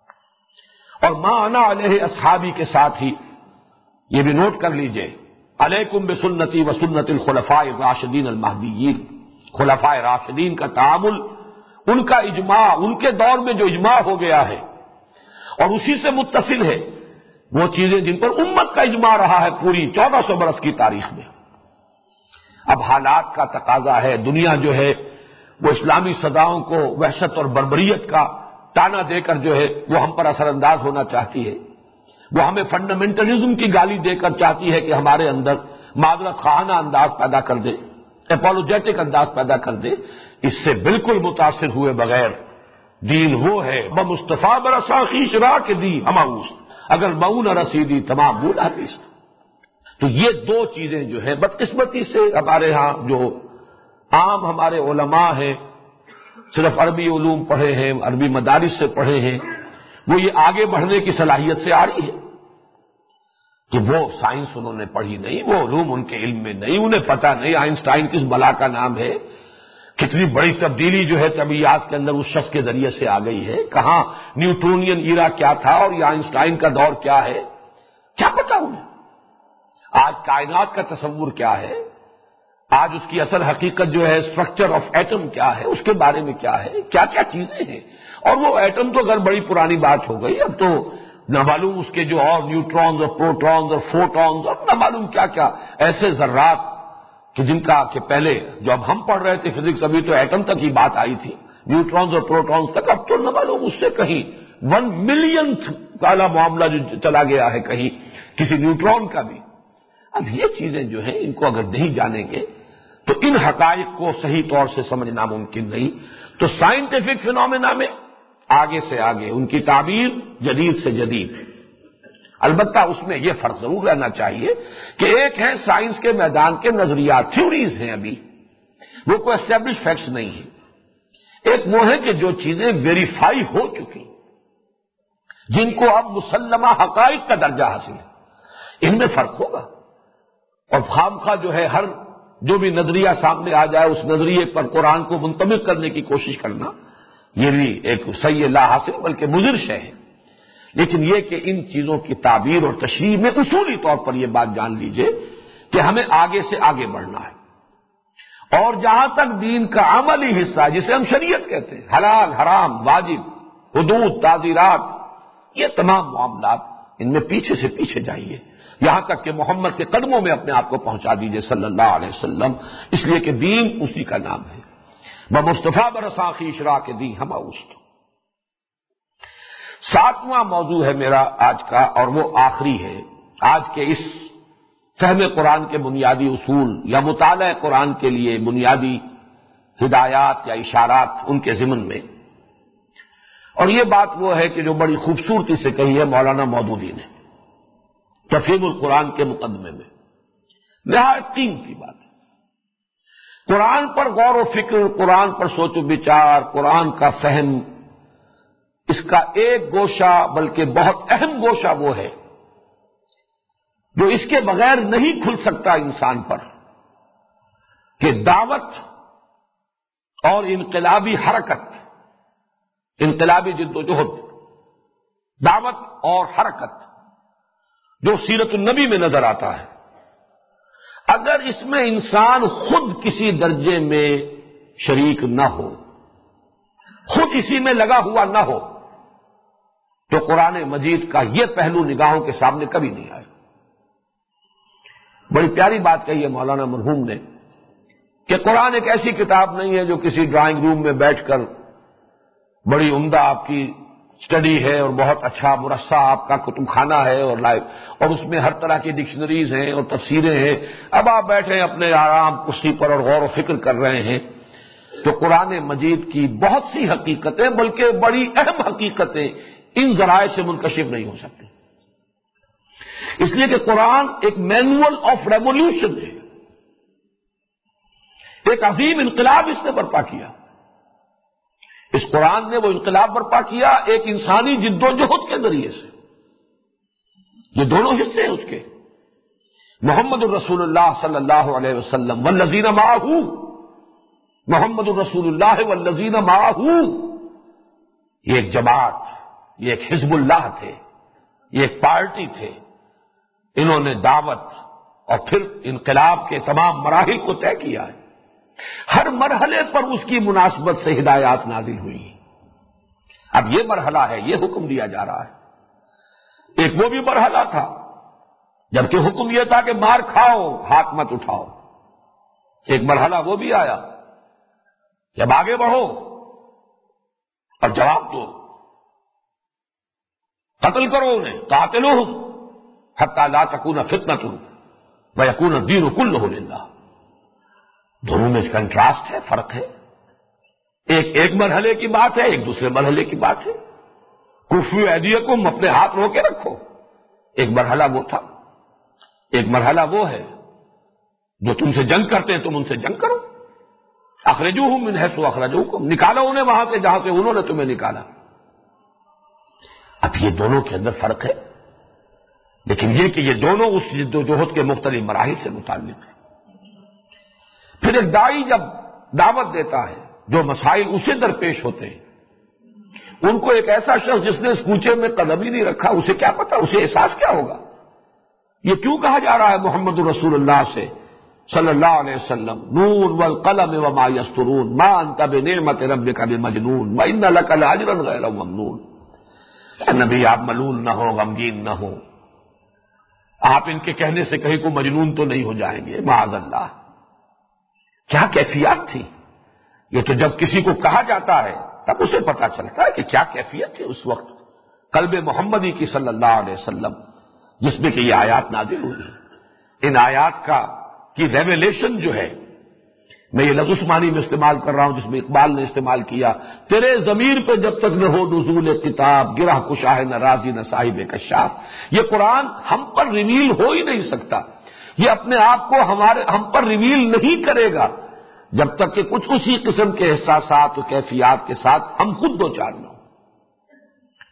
اور ما انا علیہ اصحابی کے ساتھ ہی یہ بھی نوٹ کر لیجئے، علیکم بسنتی و سنت الخلفاء الراشدین المہدیین، خلفاء راشدین کا تعامل، ان کا اجماع، ان کے دور میں جو اجماع ہو گیا ہے اور اسی سے متصل ہے وہ چیزیں جن پر امت کا اجماع رہا ہے پوری چودہ سو برس کی تاریخ میں۔ اب حالات کا تقاضا ہے، دنیا جو ہے وہ اسلامی صداؤں کو وحشت اور بربریت کا تانا دے کر جو ہے وہ ہم پر اثر انداز ہونا چاہتی ہے، وہ ہمیں فنڈامنٹلزم کی گالی دے کر چاہتی ہے کہ ہمارے اندر معذرت خواہانہ انداز پیدا کر دے، اپولوجیٹک انداز پیدا کر دے۔ اس سے بالکل متاثر ہوئے بغیر دین وہ ہے بمصطفیٰ برساں خویش را کے دی ہمہ اوست، اگر مئو نہ رسیدی تمام بول حدیث۔ تو یہ دو چیزیں جو ہے بدقسمتی سے ہمارے ہاں جو عام ہمارے علماء ہیں، صرف عربی علوم پڑھے ہیں، عربی مدارس سے پڑھے ہیں، وہ یہ آگے بڑھنے کی صلاحیت سے آ رہی ہے کہ وہ سائنس انہوں نے پڑھی نہیں، وہ علوم ان کے علم میں نہیں، انہیں پتہ نہیں آئنسٹائن کس بلا کا نام ہے، کتنی بڑی تبدیلی جو ہے طبیعیات کے اندر اس شخص کے ذریعے سے آ گئی ہے، کہاں نیوٹونین ایرا کیا تھا اور یہ آئنسٹائن کا دور کیا ہے، کیا پتہ انہیں۔ آج کائنات کا تصور کیا ہے، آج اس کی اصل حقیقت جو ہے اسٹرکچر آف ایٹم کیا ہے، اس کے بارے میں کیا ہے، کیا کیا چیزیں ہیں۔ اور وہ ایٹم تو اگر بڑی پرانی بات ہو گئی، اب تو نہ معلوم اس کے جو اور نیوٹرونز اور پروٹونز اور فوٹونز اور نہ معلوم کیا کیا ایسے ذرات کہ جن کا کہ پہلے جو اب ہم پڑھ رہے تھے فزکس، ابھی تو ایٹم تک ہی بات آئی تھی، نیوٹرونز اور پروٹونز تک، اب تو نہ معلوم اس سے کہیں ون ملینتھ والا معاملہ جو چلا گیا ہے کہیں کسی نیوٹرون کا بھی۔ اب یہ چیزیں جو ہیں ان کو اگر نہیں جانیں گے تو ان حقائق کو صحیح طور سے سمجھنا ممکن نہیں۔ تو سائنٹیفک فینومینا میں آگے سے آگے ان کی تعبیر جدید سے جدید، البتہ اس میں یہ فرق ضرور رہنا چاہیے کہ ایک ہے سائنس کے میدان کے نظریات، تھیوریز ہیں، ابھی وہ کوئی اسٹیبلش فیکٹس نہیں ہیں۔ ایک وہ ہے کہ جو چیزیں ویریفائی ہو چکی، جن کو اب مسلمہ حقائق کا درجہ حاصل ہے، ان میں فرق ہوگا۔ اور خامخواہ جو ہے ہر جو بھی نظریہ سامنے آ جائے اس نظریے پر قرآن کو منطبق کرنے کی کوشش کرنا، یہ بھی ایک صحیح لا حاصل بلکہ مضر شے ہے۔ لیکن یہ کہ ان چیزوں کی تعبیر اور تشریح میں اصولی طور پر یہ بات جان لیجئے کہ ہمیں آگے سے آگے بڑھنا ہے، اور جہاں تک دین کا عملی حصہ جسے ہم شریعت کہتے ہیں، حلال حرام واجب حدود تعزیرات، یہ تمام معاملات ان میں پیچھے سے پیچھے جائیے، یہاں تک کہ محمد کے قدموں میں اپنے آپ کو پہنچا دیجئے صلی اللہ علیہ وسلم، اس لیے کہ دین اسی کا نام ہے۔ بمصطفیٰ برساخی اشراء کے دین ہم اوست۔ ساتواں موضوع ہے میرا آج کا، اور وہ آخری ہے آج کے اس فہم قرآن کے بنیادی اصول یا مطالعہ قرآن کے لیے بنیادی ہدایات یا اشارات ان کے ضمن میں، اور یہ بات وہ ہے کہ جو بڑی خوبصورتی سے کہی ہے مولانا مودودی نے تفہیم القرآن کے مقدمے میں، نہایت قیمتی بات ہے۔ قرآن پر غور و فکر، قرآن پر سوچ و بچار، قرآن کا فہم، اس کا ایک گوشہ بلکہ بہت اہم گوشہ وہ ہے جو اس کے بغیر نہیں کھل سکتا انسان پر، کہ دعوت اور انقلابی حرکت، انقلابی جد و جہد، دعوت اور حرکت جو سیرت النبی میں نظر آتا ہے، اگر اس میں انسان خود کسی درجے میں شریک نہ ہو، خود اسی میں لگا ہوا نہ ہو، تو قرآن مجید کا یہ پہلو نگاہوں کے سامنے کبھی نہیں آئے۔ بڑی پیاری بات کہی ہے مولانا مرحوم نے کہ قرآن ایک ایسی کتاب نہیں ہے جو کسی ڈرائنگ روم میں بیٹھ کر بڑی عمدہ آپ کی اسٹڈی ہے اور بہت اچھا مرصع آپ کا کتب خانہ ہے اور لائف، اور اس میں ہر طرح کی ڈکشنریز ہیں اور تفسیریں ہیں، اب آپ بیٹھے اپنے آرام کرسی پر اور غور و فکر کر رہے ہیں، تو قرآن مجید کی بہت سی حقیقتیں بلکہ بڑی اہم حقیقتیں ان ذرائع سے منکشف نہیں ہو سکتی، اس لیے کہ قرآن ایک مینول آف ریولیوشن ہے، ایک عظیم انقلاب اس نے برپا کیا۔ اس قرآن نے وہ انقلاب برپا کیا ایک انسانی جد و جہد کے ذریعے سے، یہ دونوں حصے ہیں اس کے، محمد الرسول اللہ صلی اللہ علیہ وسلم والذین معہ، محمد الرسول اللہ والذین معہ، یہ ایک جماعت، یہ ایک حزب اللہ تھے، یہ ایک پارٹی تھے، انہوں نے دعوت اور پھر انقلاب کے تمام مراحل کو طے کیا ہے، ہر مرحلے پر اس کی مناسبت سے ہدایات نازل ہوئی ہیں۔ اب یہ مرحلہ ہے، یہ حکم دیا جا رہا ہے۔ ایک وہ بھی مرحلہ تھا جبکہ حکم یہ تھا کہ مار کھاؤ ہاتھ مت اٹھاؤ، ایک مرحلہ وہ بھی آیا جب آگے بڑھو اور جواب دو، قتل کرو انہیں، قاتلوہم حتی لا تکون فتنۃ ویکون الدین کلہ للہ۔ دونوں میں کنٹراسٹ ہے، فرق ہے، ایک ایک مرحلے کی بات ہے، ایک دوسرے مرحلے کی بات ہے۔ کفوا ایدیکم، اپنے ہاتھ رو کے رکھو، ایک مرحلہ وہ تھا، ایک مرحلہ وہ ہے جو تم سے جنگ کرتے ہیں تم ان سے جنگ کرو، اخرجوہم من حیث اخرجوکم، نکالو انہیں وہاں سے جہاں سے انہوں نے تمہیں نکالا۔ اب یہ دونوں کے اندر فرق ہے، لیکن یہ کہ یہ دونوں اس جد و جہد کے مختلف مراحل سے متعلق ہیں۔ پھر ایک داعی جب دعوت دیتا ہے، جو مسائل اسے درپیش ہوتے ہیں، ان کو ایک ایسا شخص جس نے اس کوچے میں قدم ہی نہیں رکھا، اسے کیا پتا، اسے احساس کیا ہوگا؟ یہ کیوں کہا جا رہا ہے محمد رسول اللہ سے صلی اللہ علیہ وسلم، نون والقلم وما یسطرون ما انت بنعمت ربک بمجنون وان لک لاجرا غیر ممنون۔ اے نبی، آپ ملول نہ ہو، غمگین نہ ہو، آپ ان کے کہنے سے کہیں کو مجنون تو نہیں ہو جائیں گے، معاذ اللہ۔ کیا کیفیت تھی یہ، تو جب کسی کو کہا جاتا ہے تب اسے پتا چلتا ہے کہ کیا کیفیت تھی اس وقت قلب محمدی کی صلی اللہ علیہ وسلم، جس میں کہ یہ آیات نازل ہوئی۔ ان آیات کا کی ریویلیشن جو ہے، میں یہ لفظ معنی میں استعمال کر رہا ہوں جس میں اقبال نے استعمال کیا، تیرے ضمیر پہ جب تک نہ ہو نزول کتاب، گرہ کشا ہے نہ رازی نہ صاحب کشاف۔ یہ قرآن ہم پر ریویل ہو ہی نہیں سکتا، یہ اپنے آپ کو ہمارے ہم پر ریویل نہیں کرے گا جب تک کہ کچھ اسی قسم کے احساسات و کیفیات کے ساتھ ہم خود دو چار نہ ہوں۔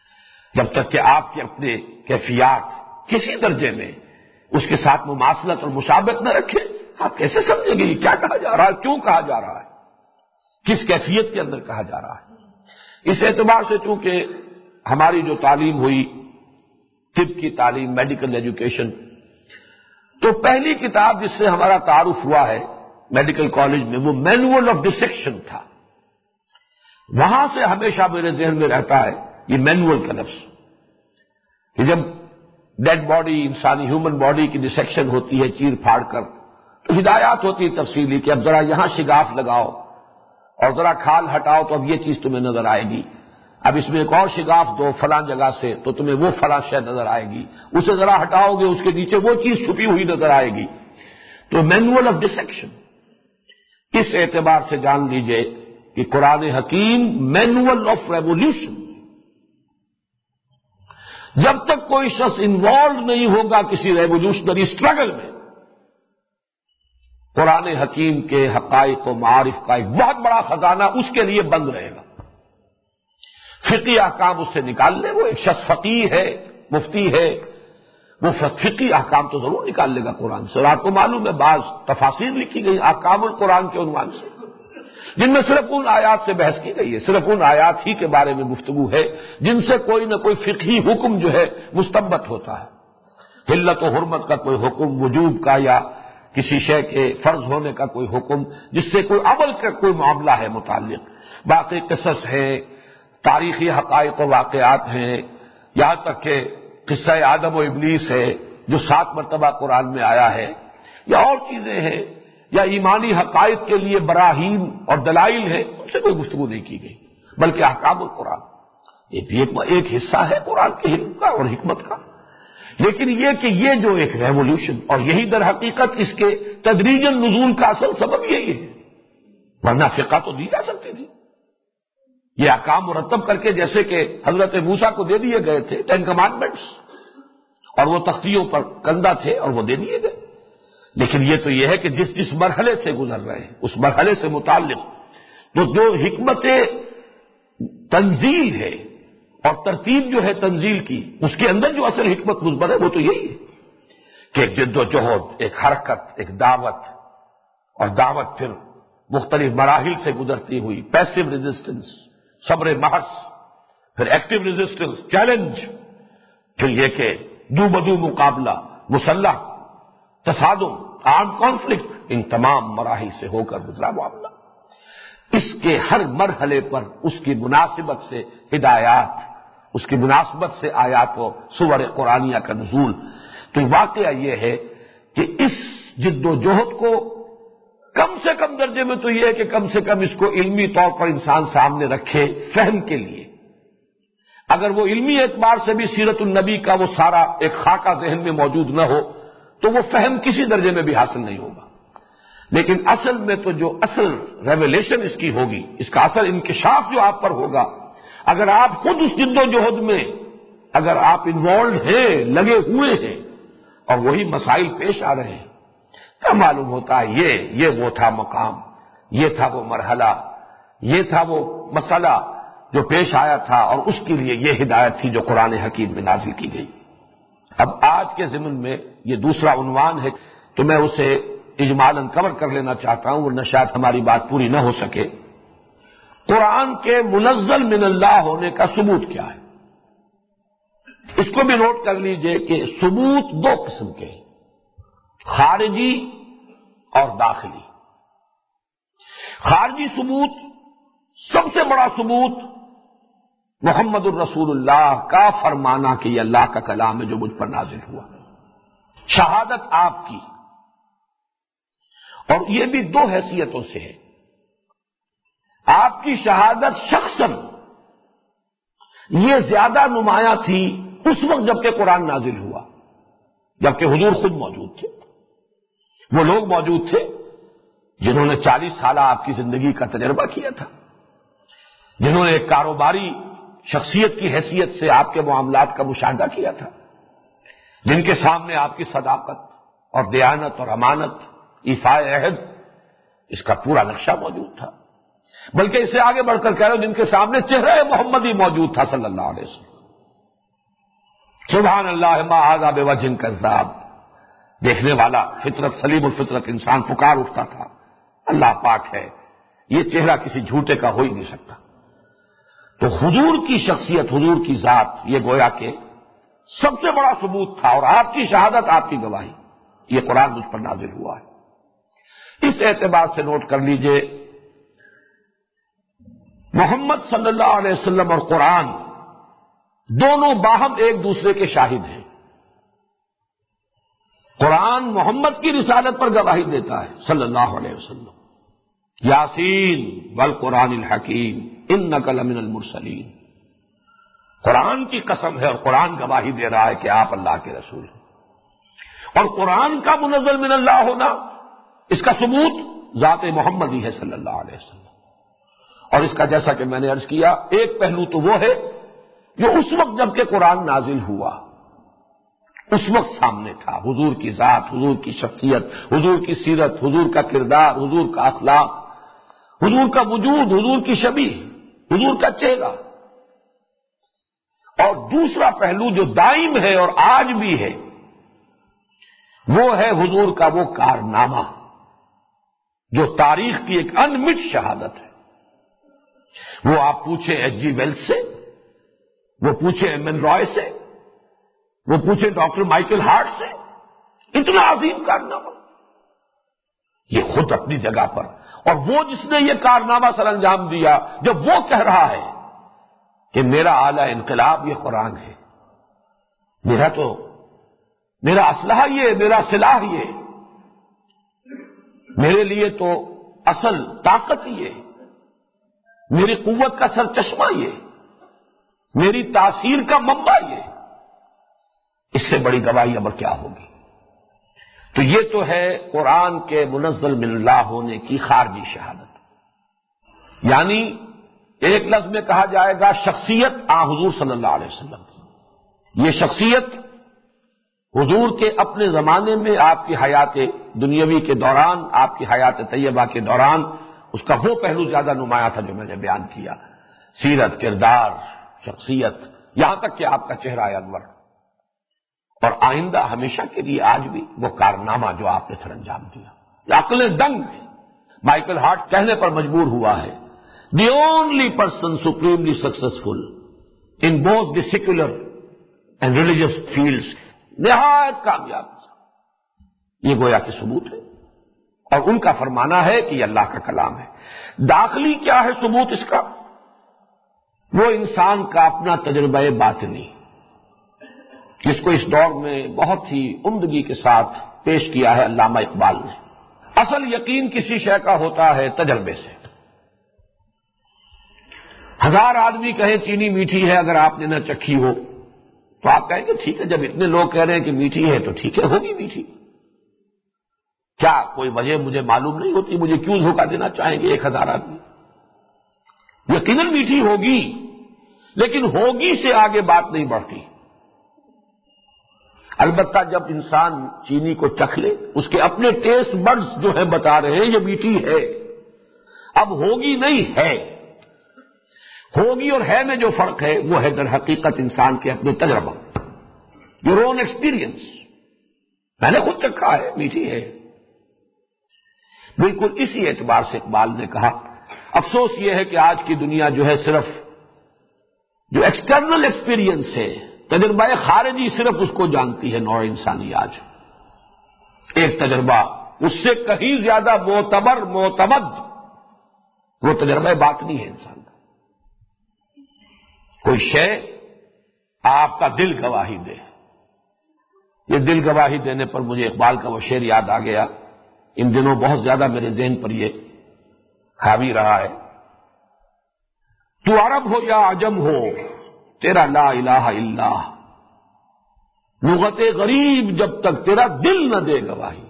جب تک کہ آپ کے اپنے کیفیات کسی درجے میں اس کے ساتھ مماثلت اور مشابہت نہ رکھیں، آپ کیسے سمجھیں گے یہ کیا کہا جا رہا ہے، کیوں کہا جا رہا ہے، کس کیفیت کے اندر کہا جا رہا ہے۔ اس اعتبار سے چونکہ ہماری جو تعلیم ہوئی، طب کی تعلیم، میڈیکل ایجوکیشن، تو پہلی کتاب جس سے ہمارا تعارف ہوا ہے میڈیکل کالج میں وہ مینول آف ڈسیکشن تھا۔ وہاں سے ہمیشہ میرے ذہن میں رہتا ہے یہ مینول کا لفظ، کہ جب ڈیڈ باڈی، انسانی ہیومن باڈی کی ڈسیکشن ہوتی ہے چیر پھاڑ کر، تو ہدایات ہوتی ہے تفصیلی کہ اب ذرا یہاں شگاف لگاؤ اور ذرا کھال ہٹاؤ تو اب یہ چیز تمہیں نظر آئے گی، اب اس میں ایک اور شگاف دو فلاں جگہ سے تو تمہیں وہ فلاں شے نظر آئے گی، اسے ذرا ہٹاؤ گے اس کے نیچے وہ چیز چھپی ہوئی نظر آئے گی۔ تو مینول آف ڈسیکشن، اس اعتبار سے جان لیجئے کہ قرآن حکیم مینول آف ریولیوشن، جب تک کوئی شخص انوالو نہیں ہوگا کسی ریولیوشنری اسٹرگل میں، قرآن حکیم کے حقائق و معارف کا ایک بہت بڑا خزانہ اس کے لیے بند رہے گا۔ فقہی احکام اس سے نکال لے، وہ ایک شخص فقیہ ہے، مفتی ہے، وہ فقہی احکام تو ضرور نکال لے گا قرآن سے۔ اور آپ کو معلوم ہے بعض تفاسیر لکھی گئی احکام القرآن کے عنوان سے، جن میں صرف ان آیات سے بحث کی گئی ہے، صرف ان آیات ہی کے بارے میں گفتگو ہے جن سے کوئی نہ کوئی فقہی حکم جو ہے مستنبط ہوتا ہے، حلت و حرمت کا کوئی حکم، وجوب کا یا کسی شے کے فرض ہونے کا کوئی حکم، جس سے کوئی عمل کا کوئی معاملہ ہے متعلق۔ باقی قصص ہیں، تاریخی حقائق و واقعات ہیں، یہاں تک کہ قصہ آدم و ابلیس ہے جو سات مرتبہ قرآن میں آیا ہے، یا اور چیزیں ہیں، یا ایمانی حقائق کے لیے براہین اور دلائل ہیں، ان سے کوئی گفتگو نہیں کی گئی، بلکہ احکام القرآن یہ بھی ایک, ایک حصہ ہے قرآن کے حکم کا اور حکمت کا۔ لیکن یہ کہ یہ جو ایک ریولیوشن، اور یہی در حقیقت اس کے تدریجاً نزول کا اصل سبب یہی ہے، ورنہ فقہ تو دی جا سکتی تھی، یہ احکام مرتب کر کے جیسے کہ حضرت موسیٰ کو دے دیے گئے تھے ٹین کمانڈمنٹس، اور وہ تختیوں پر کندہ تھے اور وہ دے دیے گئے۔ لیکن یہ تو یہ ہے کہ جس جس مرحلے سے گزر رہے ہیں اس مرحلے سے متعلق تو جو حکمت تنزیل ہے اور ترتیب جو ہے تنزیل کی، اس کے اندر جو اصل حکمت مثبت ہے وہ تو یہی ہے کہ ایک جد و جہد، ایک حرکت، ایک دعوت، اور دعوت پھر مختلف مراحل سے گزرتی ہوئی، پیسو ریزسٹنس، صبر محض، پھر ایکٹیو ریزسٹنس، چیلنج، پھر یہ کہ دو بدو مقابلہ، مسلح تصادم، آرم کانفلکٹ، ان تمام مراحل سے ہو کر گزرا معاملہ۔ اس کے ہر مرحلے پر اس کی مناسبت سے ہدایات، اس کی مناسبت سے آیات و سور قرآنیہ کا نزول۔ تو واقعہ یہ ہے کہ اس جد و جہد کو کم سے کم درجے میں تو یہ ہے کہ کم سے کم اس کو علمی طور پر انسان سامنے رکھے فہم کے لیے۔ اگر وہ علمی اعتبار سے بھی سیرت النبی کا وہ سارا ایک خاکہ ذہن میں موجود نہ ہو تو وہ فہم کسی درجے میں بھی حاصل نہیں ہوگا۔ لیکن اصل میں تو جو اصل ریویلیشن اس کی ہوگی، اس کا اصل انکشاف جو آپ پر ہوگا، اگر آپ خود اس جد و جہد میں اگر آپ انوالوڈ ہیں، لگے ہوئے ہیں، اور وہی مسائل پیش آ رہے ہیں، تو معلوم ہوتا ہے یہ یہ وہ تھا مقام، یہ تھا وہ مرحلہ، یہ تھا وہ مسئلہ جو پیش آیا تھا، اور اس کے لیے یہ ہدایت تھی جو قرآن حکیم میں نازل کی گئی۔ اب آج کے ضمن میں یہ دوسرا عنوان ہے تو میں اسے اجمالاً کور کر لینا چاہتا ہوں ورنہ شاید ہماری بات پوری نہ ہو سکے۔ قرآن کے منزل من اللہ ہونے کا ثبوت کیا ہے؟ اس کو بھی نوٹ کر لیجئے کہ ثبوت دو قسم کے ہیں، خارجی اور داخلی۔ خارجی ثبوت، سب سے بڑا ثبوت محمد الرسول اللہ کا فرمانا کہ یہ اللہ کا کلام ہے جو مجھ پر نازل ہوا، شہادت آپ کی، اور یہ بھی دو حیثیتوں سے ہے۔ آپ کی شہادت شخصاً یہ زیادہ نمایاں تھی اس وقت جبکہ قرآن نازل ہوا، جبکہ حضور خود موجود تھے، وہ لوگ موجود تھے جنہوں نے چالیس سالہ آپ کی زندگی کا تجربہ کیا تھا، جنہوں نے ایک کاروباری شخصیت کی حیثیت سے آپ کے معاملات کا مشاہدہ کیا تھا، جن کے سامنے آپ کی صداقت اور دیانت اور امانت، ایفاء عہد، اس کا پورا نقشہ موجود تھا۔ بلکہ اس سے آگے بڑھ کر کہہ رہا ہوں جن کے سامنے چہرہ محمدی موجود تھا صلی اللہ علیہ وسلم، سبحان اللہ ما ھذا بوجہ کذاب، دیکھنے والا فطرت سلیم الفطرت انسان پکار اٹھتا تھا، اللہ پاک ہے، یہ چہرہ کسی جھوٹے کا ہو ہی نہیں سکتا۔ تو حضور کی شخصیت، حضور کی ذات، یہ گویا کہ سب سے بڑا ثبوت تھا، اور آپ کی شہادت، آپ کی گواہی، یہ قرآن مجھ پر نازل ہوا ہے۔ اس اعتبار سے نوٹ کر لیجئے، محمد صلی اللہ علیہ وسلم اور قرآن دونوں باہم ایک دوسرے کے شاہد ہیں۔ قرآن محمد کی رسالت پر گواہی دیتا ہے صلی اللہ علیہ وسلم، یاسین والقرآن الحکیم انک لمن المرسلین، قرآن کی قسم ہے اور قرآن گواہی دے رہا ہے کہ آپ اللہ کے رسول ہیں۔ اور قرآن کا منزل من اللہ ہونا، اس کا ثبوت ذات محمد ہی ہے صلی اللہ علیہ وسلم۔ اور اس کا جیسا کہ میں نے عرض کیا، ایک پہلو تو وہ ہے جو اس وقت جب کہ قرآن نازل ہوا اس وقت سامنے تھا، حضور کی ذات، حضور کی شخصیت، حضور کی سیرت، حضور کا کردار، حضور کا اخلاق، حضور کا وجود، حضور کی شبیہ، حضور کا چہرہ۔ اور دوسرا پہلو جو دائم ہے اور آج بھی ہے، وہ ہے حضور کا وہ کارنامہ جو تاریخ کی ایک انمٹ شہادت ہے۔ وہ آپ پوچھیں ایچ جی ویلس سے، وہ پوچھیں ایم این رائے سے، وہ پوچھیں ڈاکٹر مائیکل ہارٹ سے، اتنا عظیم کارنامہ، یہ خود اپنی جگہ پر، اور وہ جس نے یہ کارنامہ سر انجام دیا، جب وہ کہہ رہا ہے کہ میرا اعلی انقلاب یہ قرآن ہے، میرا تو میرا اسلحہ یہ، میرا سلاح یہ، میرے لیے تو اصل طاقت یہ، میری قوت کا سر چشمہ یہ، میری تاثیر کا منبع یہ، اس سے بڑی گواہی اب کیا ہوگی؟ تو یہ تو ہے قرآن کے منزل من اللہ ہونے کی خارجی شہادت، یعنی ایک لفظ میں کہا جائے گا شخصیت آن حضور صلی اللہ علیہ وسلم کی۔ یہ شخصیت حضور کے اپنے زمانے میں آپ کی حیات دنیاوی کے دوران، آپ کی حیات طیبہ کے دوران، اس کا وہ پہلو زیادہ نمایاں تھا جو میں نے بیان کیا، سیرت، کردار، شخصیت، یہاں تک کہ آپ کا چہرہ انور، اور آئندہ ہمیشہ کے لیے آج بھی وہ کارنامہ جو آپ نے سر انجام دیا۔ عقل دنگ ہے، مائیکل ہارٹ کہنے پر مجبور ہوا ہے، the only person supremely successful in both the secular and religious fields, نہایت کامیاب، یہ گویا کہ ثبوت ہے، اور ان کا فرمانا ہے کہ یہ اللہ کا کلام ہے۔ داخلی کیا ہے ثبوت اس کا؟ وہ انسان کا اپنا تجربہ باطنی، جس کو اس دور میں بہت ہی عمدگی کے ساتھ پیش کیا ہے علامہ اقبال نے۔ اصل یقین کسی شے کا ہوتا ہے تجربے سے۔ ہزار آدمی کہیں چینی میٹھی ہے، اگر آپ نے نہ چکھی ہو تو آپ کہیں گے ٹھیک ہے، جب اتنے لوگ کہہ رہے ہیں کہ میٹھی ہے تو ٹھیک ہے، ہوگی میٹھی۔ کیا کوئی وجہ مجھے معلوم نہیں ہوتی؟ مجھے کیوں دھوکہ دینا چاہیں گے ایک ہزار آدمی؟ یقیناً میٹھی ہوگی، لیکن ہوگی سے آگے بات نہیں بڑھتی۔ البتہ جب انسان چینی کو چکھ لے، اس کے اپنے ٹیسٹ بڈز جو ہے بتا رہے ہیں یہ میٹھی ہے، اب ہوگی نہیں ہے۔ ہوگی اور ہے میں جو فرق ہے وہ ہے در حقیقت انسان کے اپنے تجربہ، یور اون ایکسپیرئنس۔ میں نے خود چکھا ہے، میٹھی ہے۔ بالکل اسی اعتبار سے اقبال نے کہا، افسوس یہ ہے کہ آج کی دنیا جو ہے صرف جو ایکسٹرنل ایکسپیرئنس ہے، تجربہ خارجی، صرف اس کو جانتی ہے نوع انسانی آج۔ ایک تجربہ اس سے کہیں زیادہ معتبر، معتمد وہ تجربہ باطنی ہے انسان کا۔ کوئی شے آپ کا دل گواہی دے، یہ دل گواہی دینے پر مجھے اقبال کا وہ شعر یاد آ گیا، ان دنوں بہت زیادہ میرے ذہن پر یہ حاوی رہا ہے۔ تو عرب ہو یا عجم ہو تیرا لا الہ الا، لغت غریب جب تک تیرا دل نہ دے گواہی۔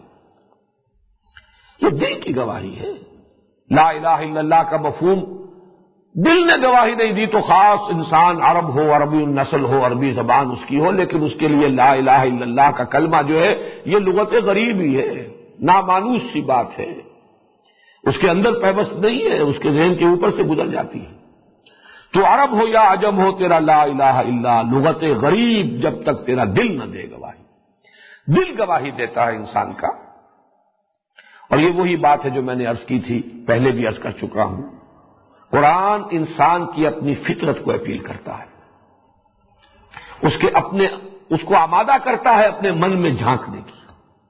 یہ دل کی گواہی ہے، لا الہ الا اللہ کا مفہوم دل نے گواہی نہیں دی تو خاص انسان عرب ہو، عربی النسل ہو، عربی زبان اس کی ہو، لیکن اس کے لیے لا الہ الا اللہ کا کلمہ جو ہے یہ لغت غریب ہی ہے، نامانوس سی بات ہے، اس کے اندر پیوست نہیں ہے، اس کے ذہن کے اوپر سے گزر جاتی ہے۔ تو عرب ہو یا عجم ہو، تیرا لا الہ الا لغت غریب جب تک تیرا دل نہ دے گواہی۔ دل گواہی دیتا ہے انسان کا، اور یہ وہی بات ہے جو میں نے عرض کی تھی، پہلے بھی عرض کر چکا ہوں۔ قرآن انسان کی اپنی فطرت کو اپیل کرتا ہے، اس کے اپنے اس کو آمادہ کرتا ہے اپنے من میں جھانکنے کی۔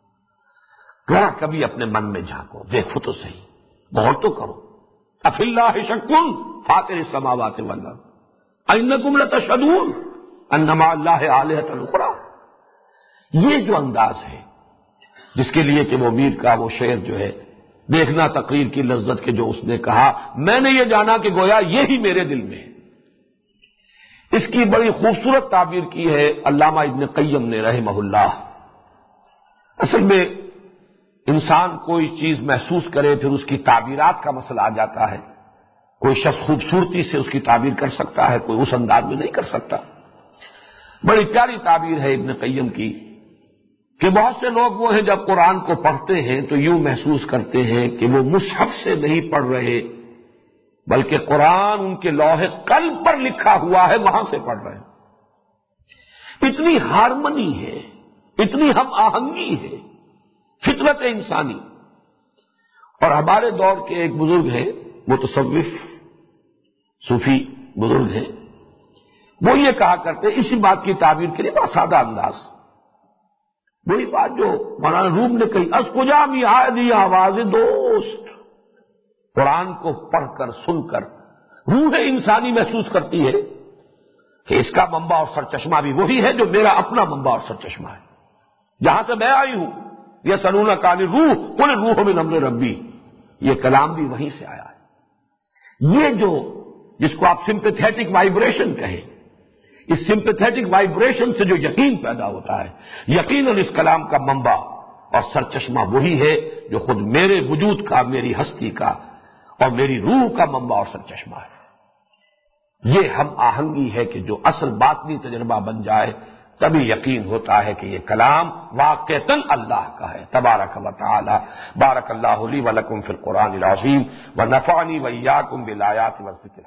ذرا کبھی اپنے من میں جھانکو، دیکھو تو صحیح، غور تو کرو۔ افی اللہ شک فاطر السماوات والارض انکم لتشہدون ان مع اللہ آلہۃ اخری۔ یہ جو انداز ہے جس کے لیے کہ وہ میر کا وہ شعر جو ہے، دیکھنا تقریر کی لذت کے جو اس نے کہا، میں نے یہ جانا کہ گویا یہی میرے دل میں ہے، اس کی بڑی خوبصورت تعبیر کی ہے علامہ ابن قیم نے رحمہ اللہ۔ اصل میں انسان کوئی چیز محسوس کرے پھر اس کی تعبیرات کا مسئلہ آ جاتا ہے۔ کوئی شخص خوبصورتی سے اس کی تعبیر کر سکتا ہے، کوئی اس انداز میں نہیں کر سکتا۔ بڑی پیاری تعبیر ہے ابن قیم کی کہ بہت سے لوگ وہ ہیں جب قرآن کو پڑھتے ہیں تو یوں محسوس کرتے ہیں کہ وہ مصحف سے نہیں پڑھ رہے، بلکہ قرآن ان کے لوح قلب پر لکھا ہوا ہے، وہاں سے پڑھ رہے ہیں۔ اتنی ہارمنی ہے، اتنی ہم آہنگی ہے فطرت انسانی۔ اور ہمارے دور کے ایک بزرگ ہیں، متصوف صوفی بزرگ ہیں، وہ یہ کہا کرتے اسی بات کی تعبیر کے لیے بہت سادہ انداز، وہی بات جو مولانا روم نے کہی، از کجا می آدی آواز دوست۔ قرآن کو پڑھ کر سن کر روح انسانی محسوس کرتی ہے کہ اس کا منبع اور سرچشمہ بھی وہی ہے جو میرا اپنا منبع اور سرچشمہ ہے، جہاں سے میں آئی ہوں۔ یہ سنونا کانی روح قل روح من امر ربی، یہ کلام بھی وہیں سے آیا ہے۔ یہ جو جس کو آپ سمپیتھیٹک وائبریشن کہیں، اس سمپیتھیٹک وائبریشن سے جو یقین پیدا ہوتا ہے، یقیناً اس کلام کا منبع اور سرچشمہ وہی ہے جو خود میرے وجود کا، میری ہستی کا اور میری روح کا منبع اور سرچشمہ ہے۔ یہ ہم آہنگی ہے کہ جو اصل باطنی تجربہ بن جائے تبھی یقین ہوتا ہے کہ یہ کلام واقعتاً اللہ کا ہے۔ تبارک و تعالی۔ بارک اللہ لی و لکم فی القرآن العظیم ونفعنی وإیاکم بالآیات والذکر۔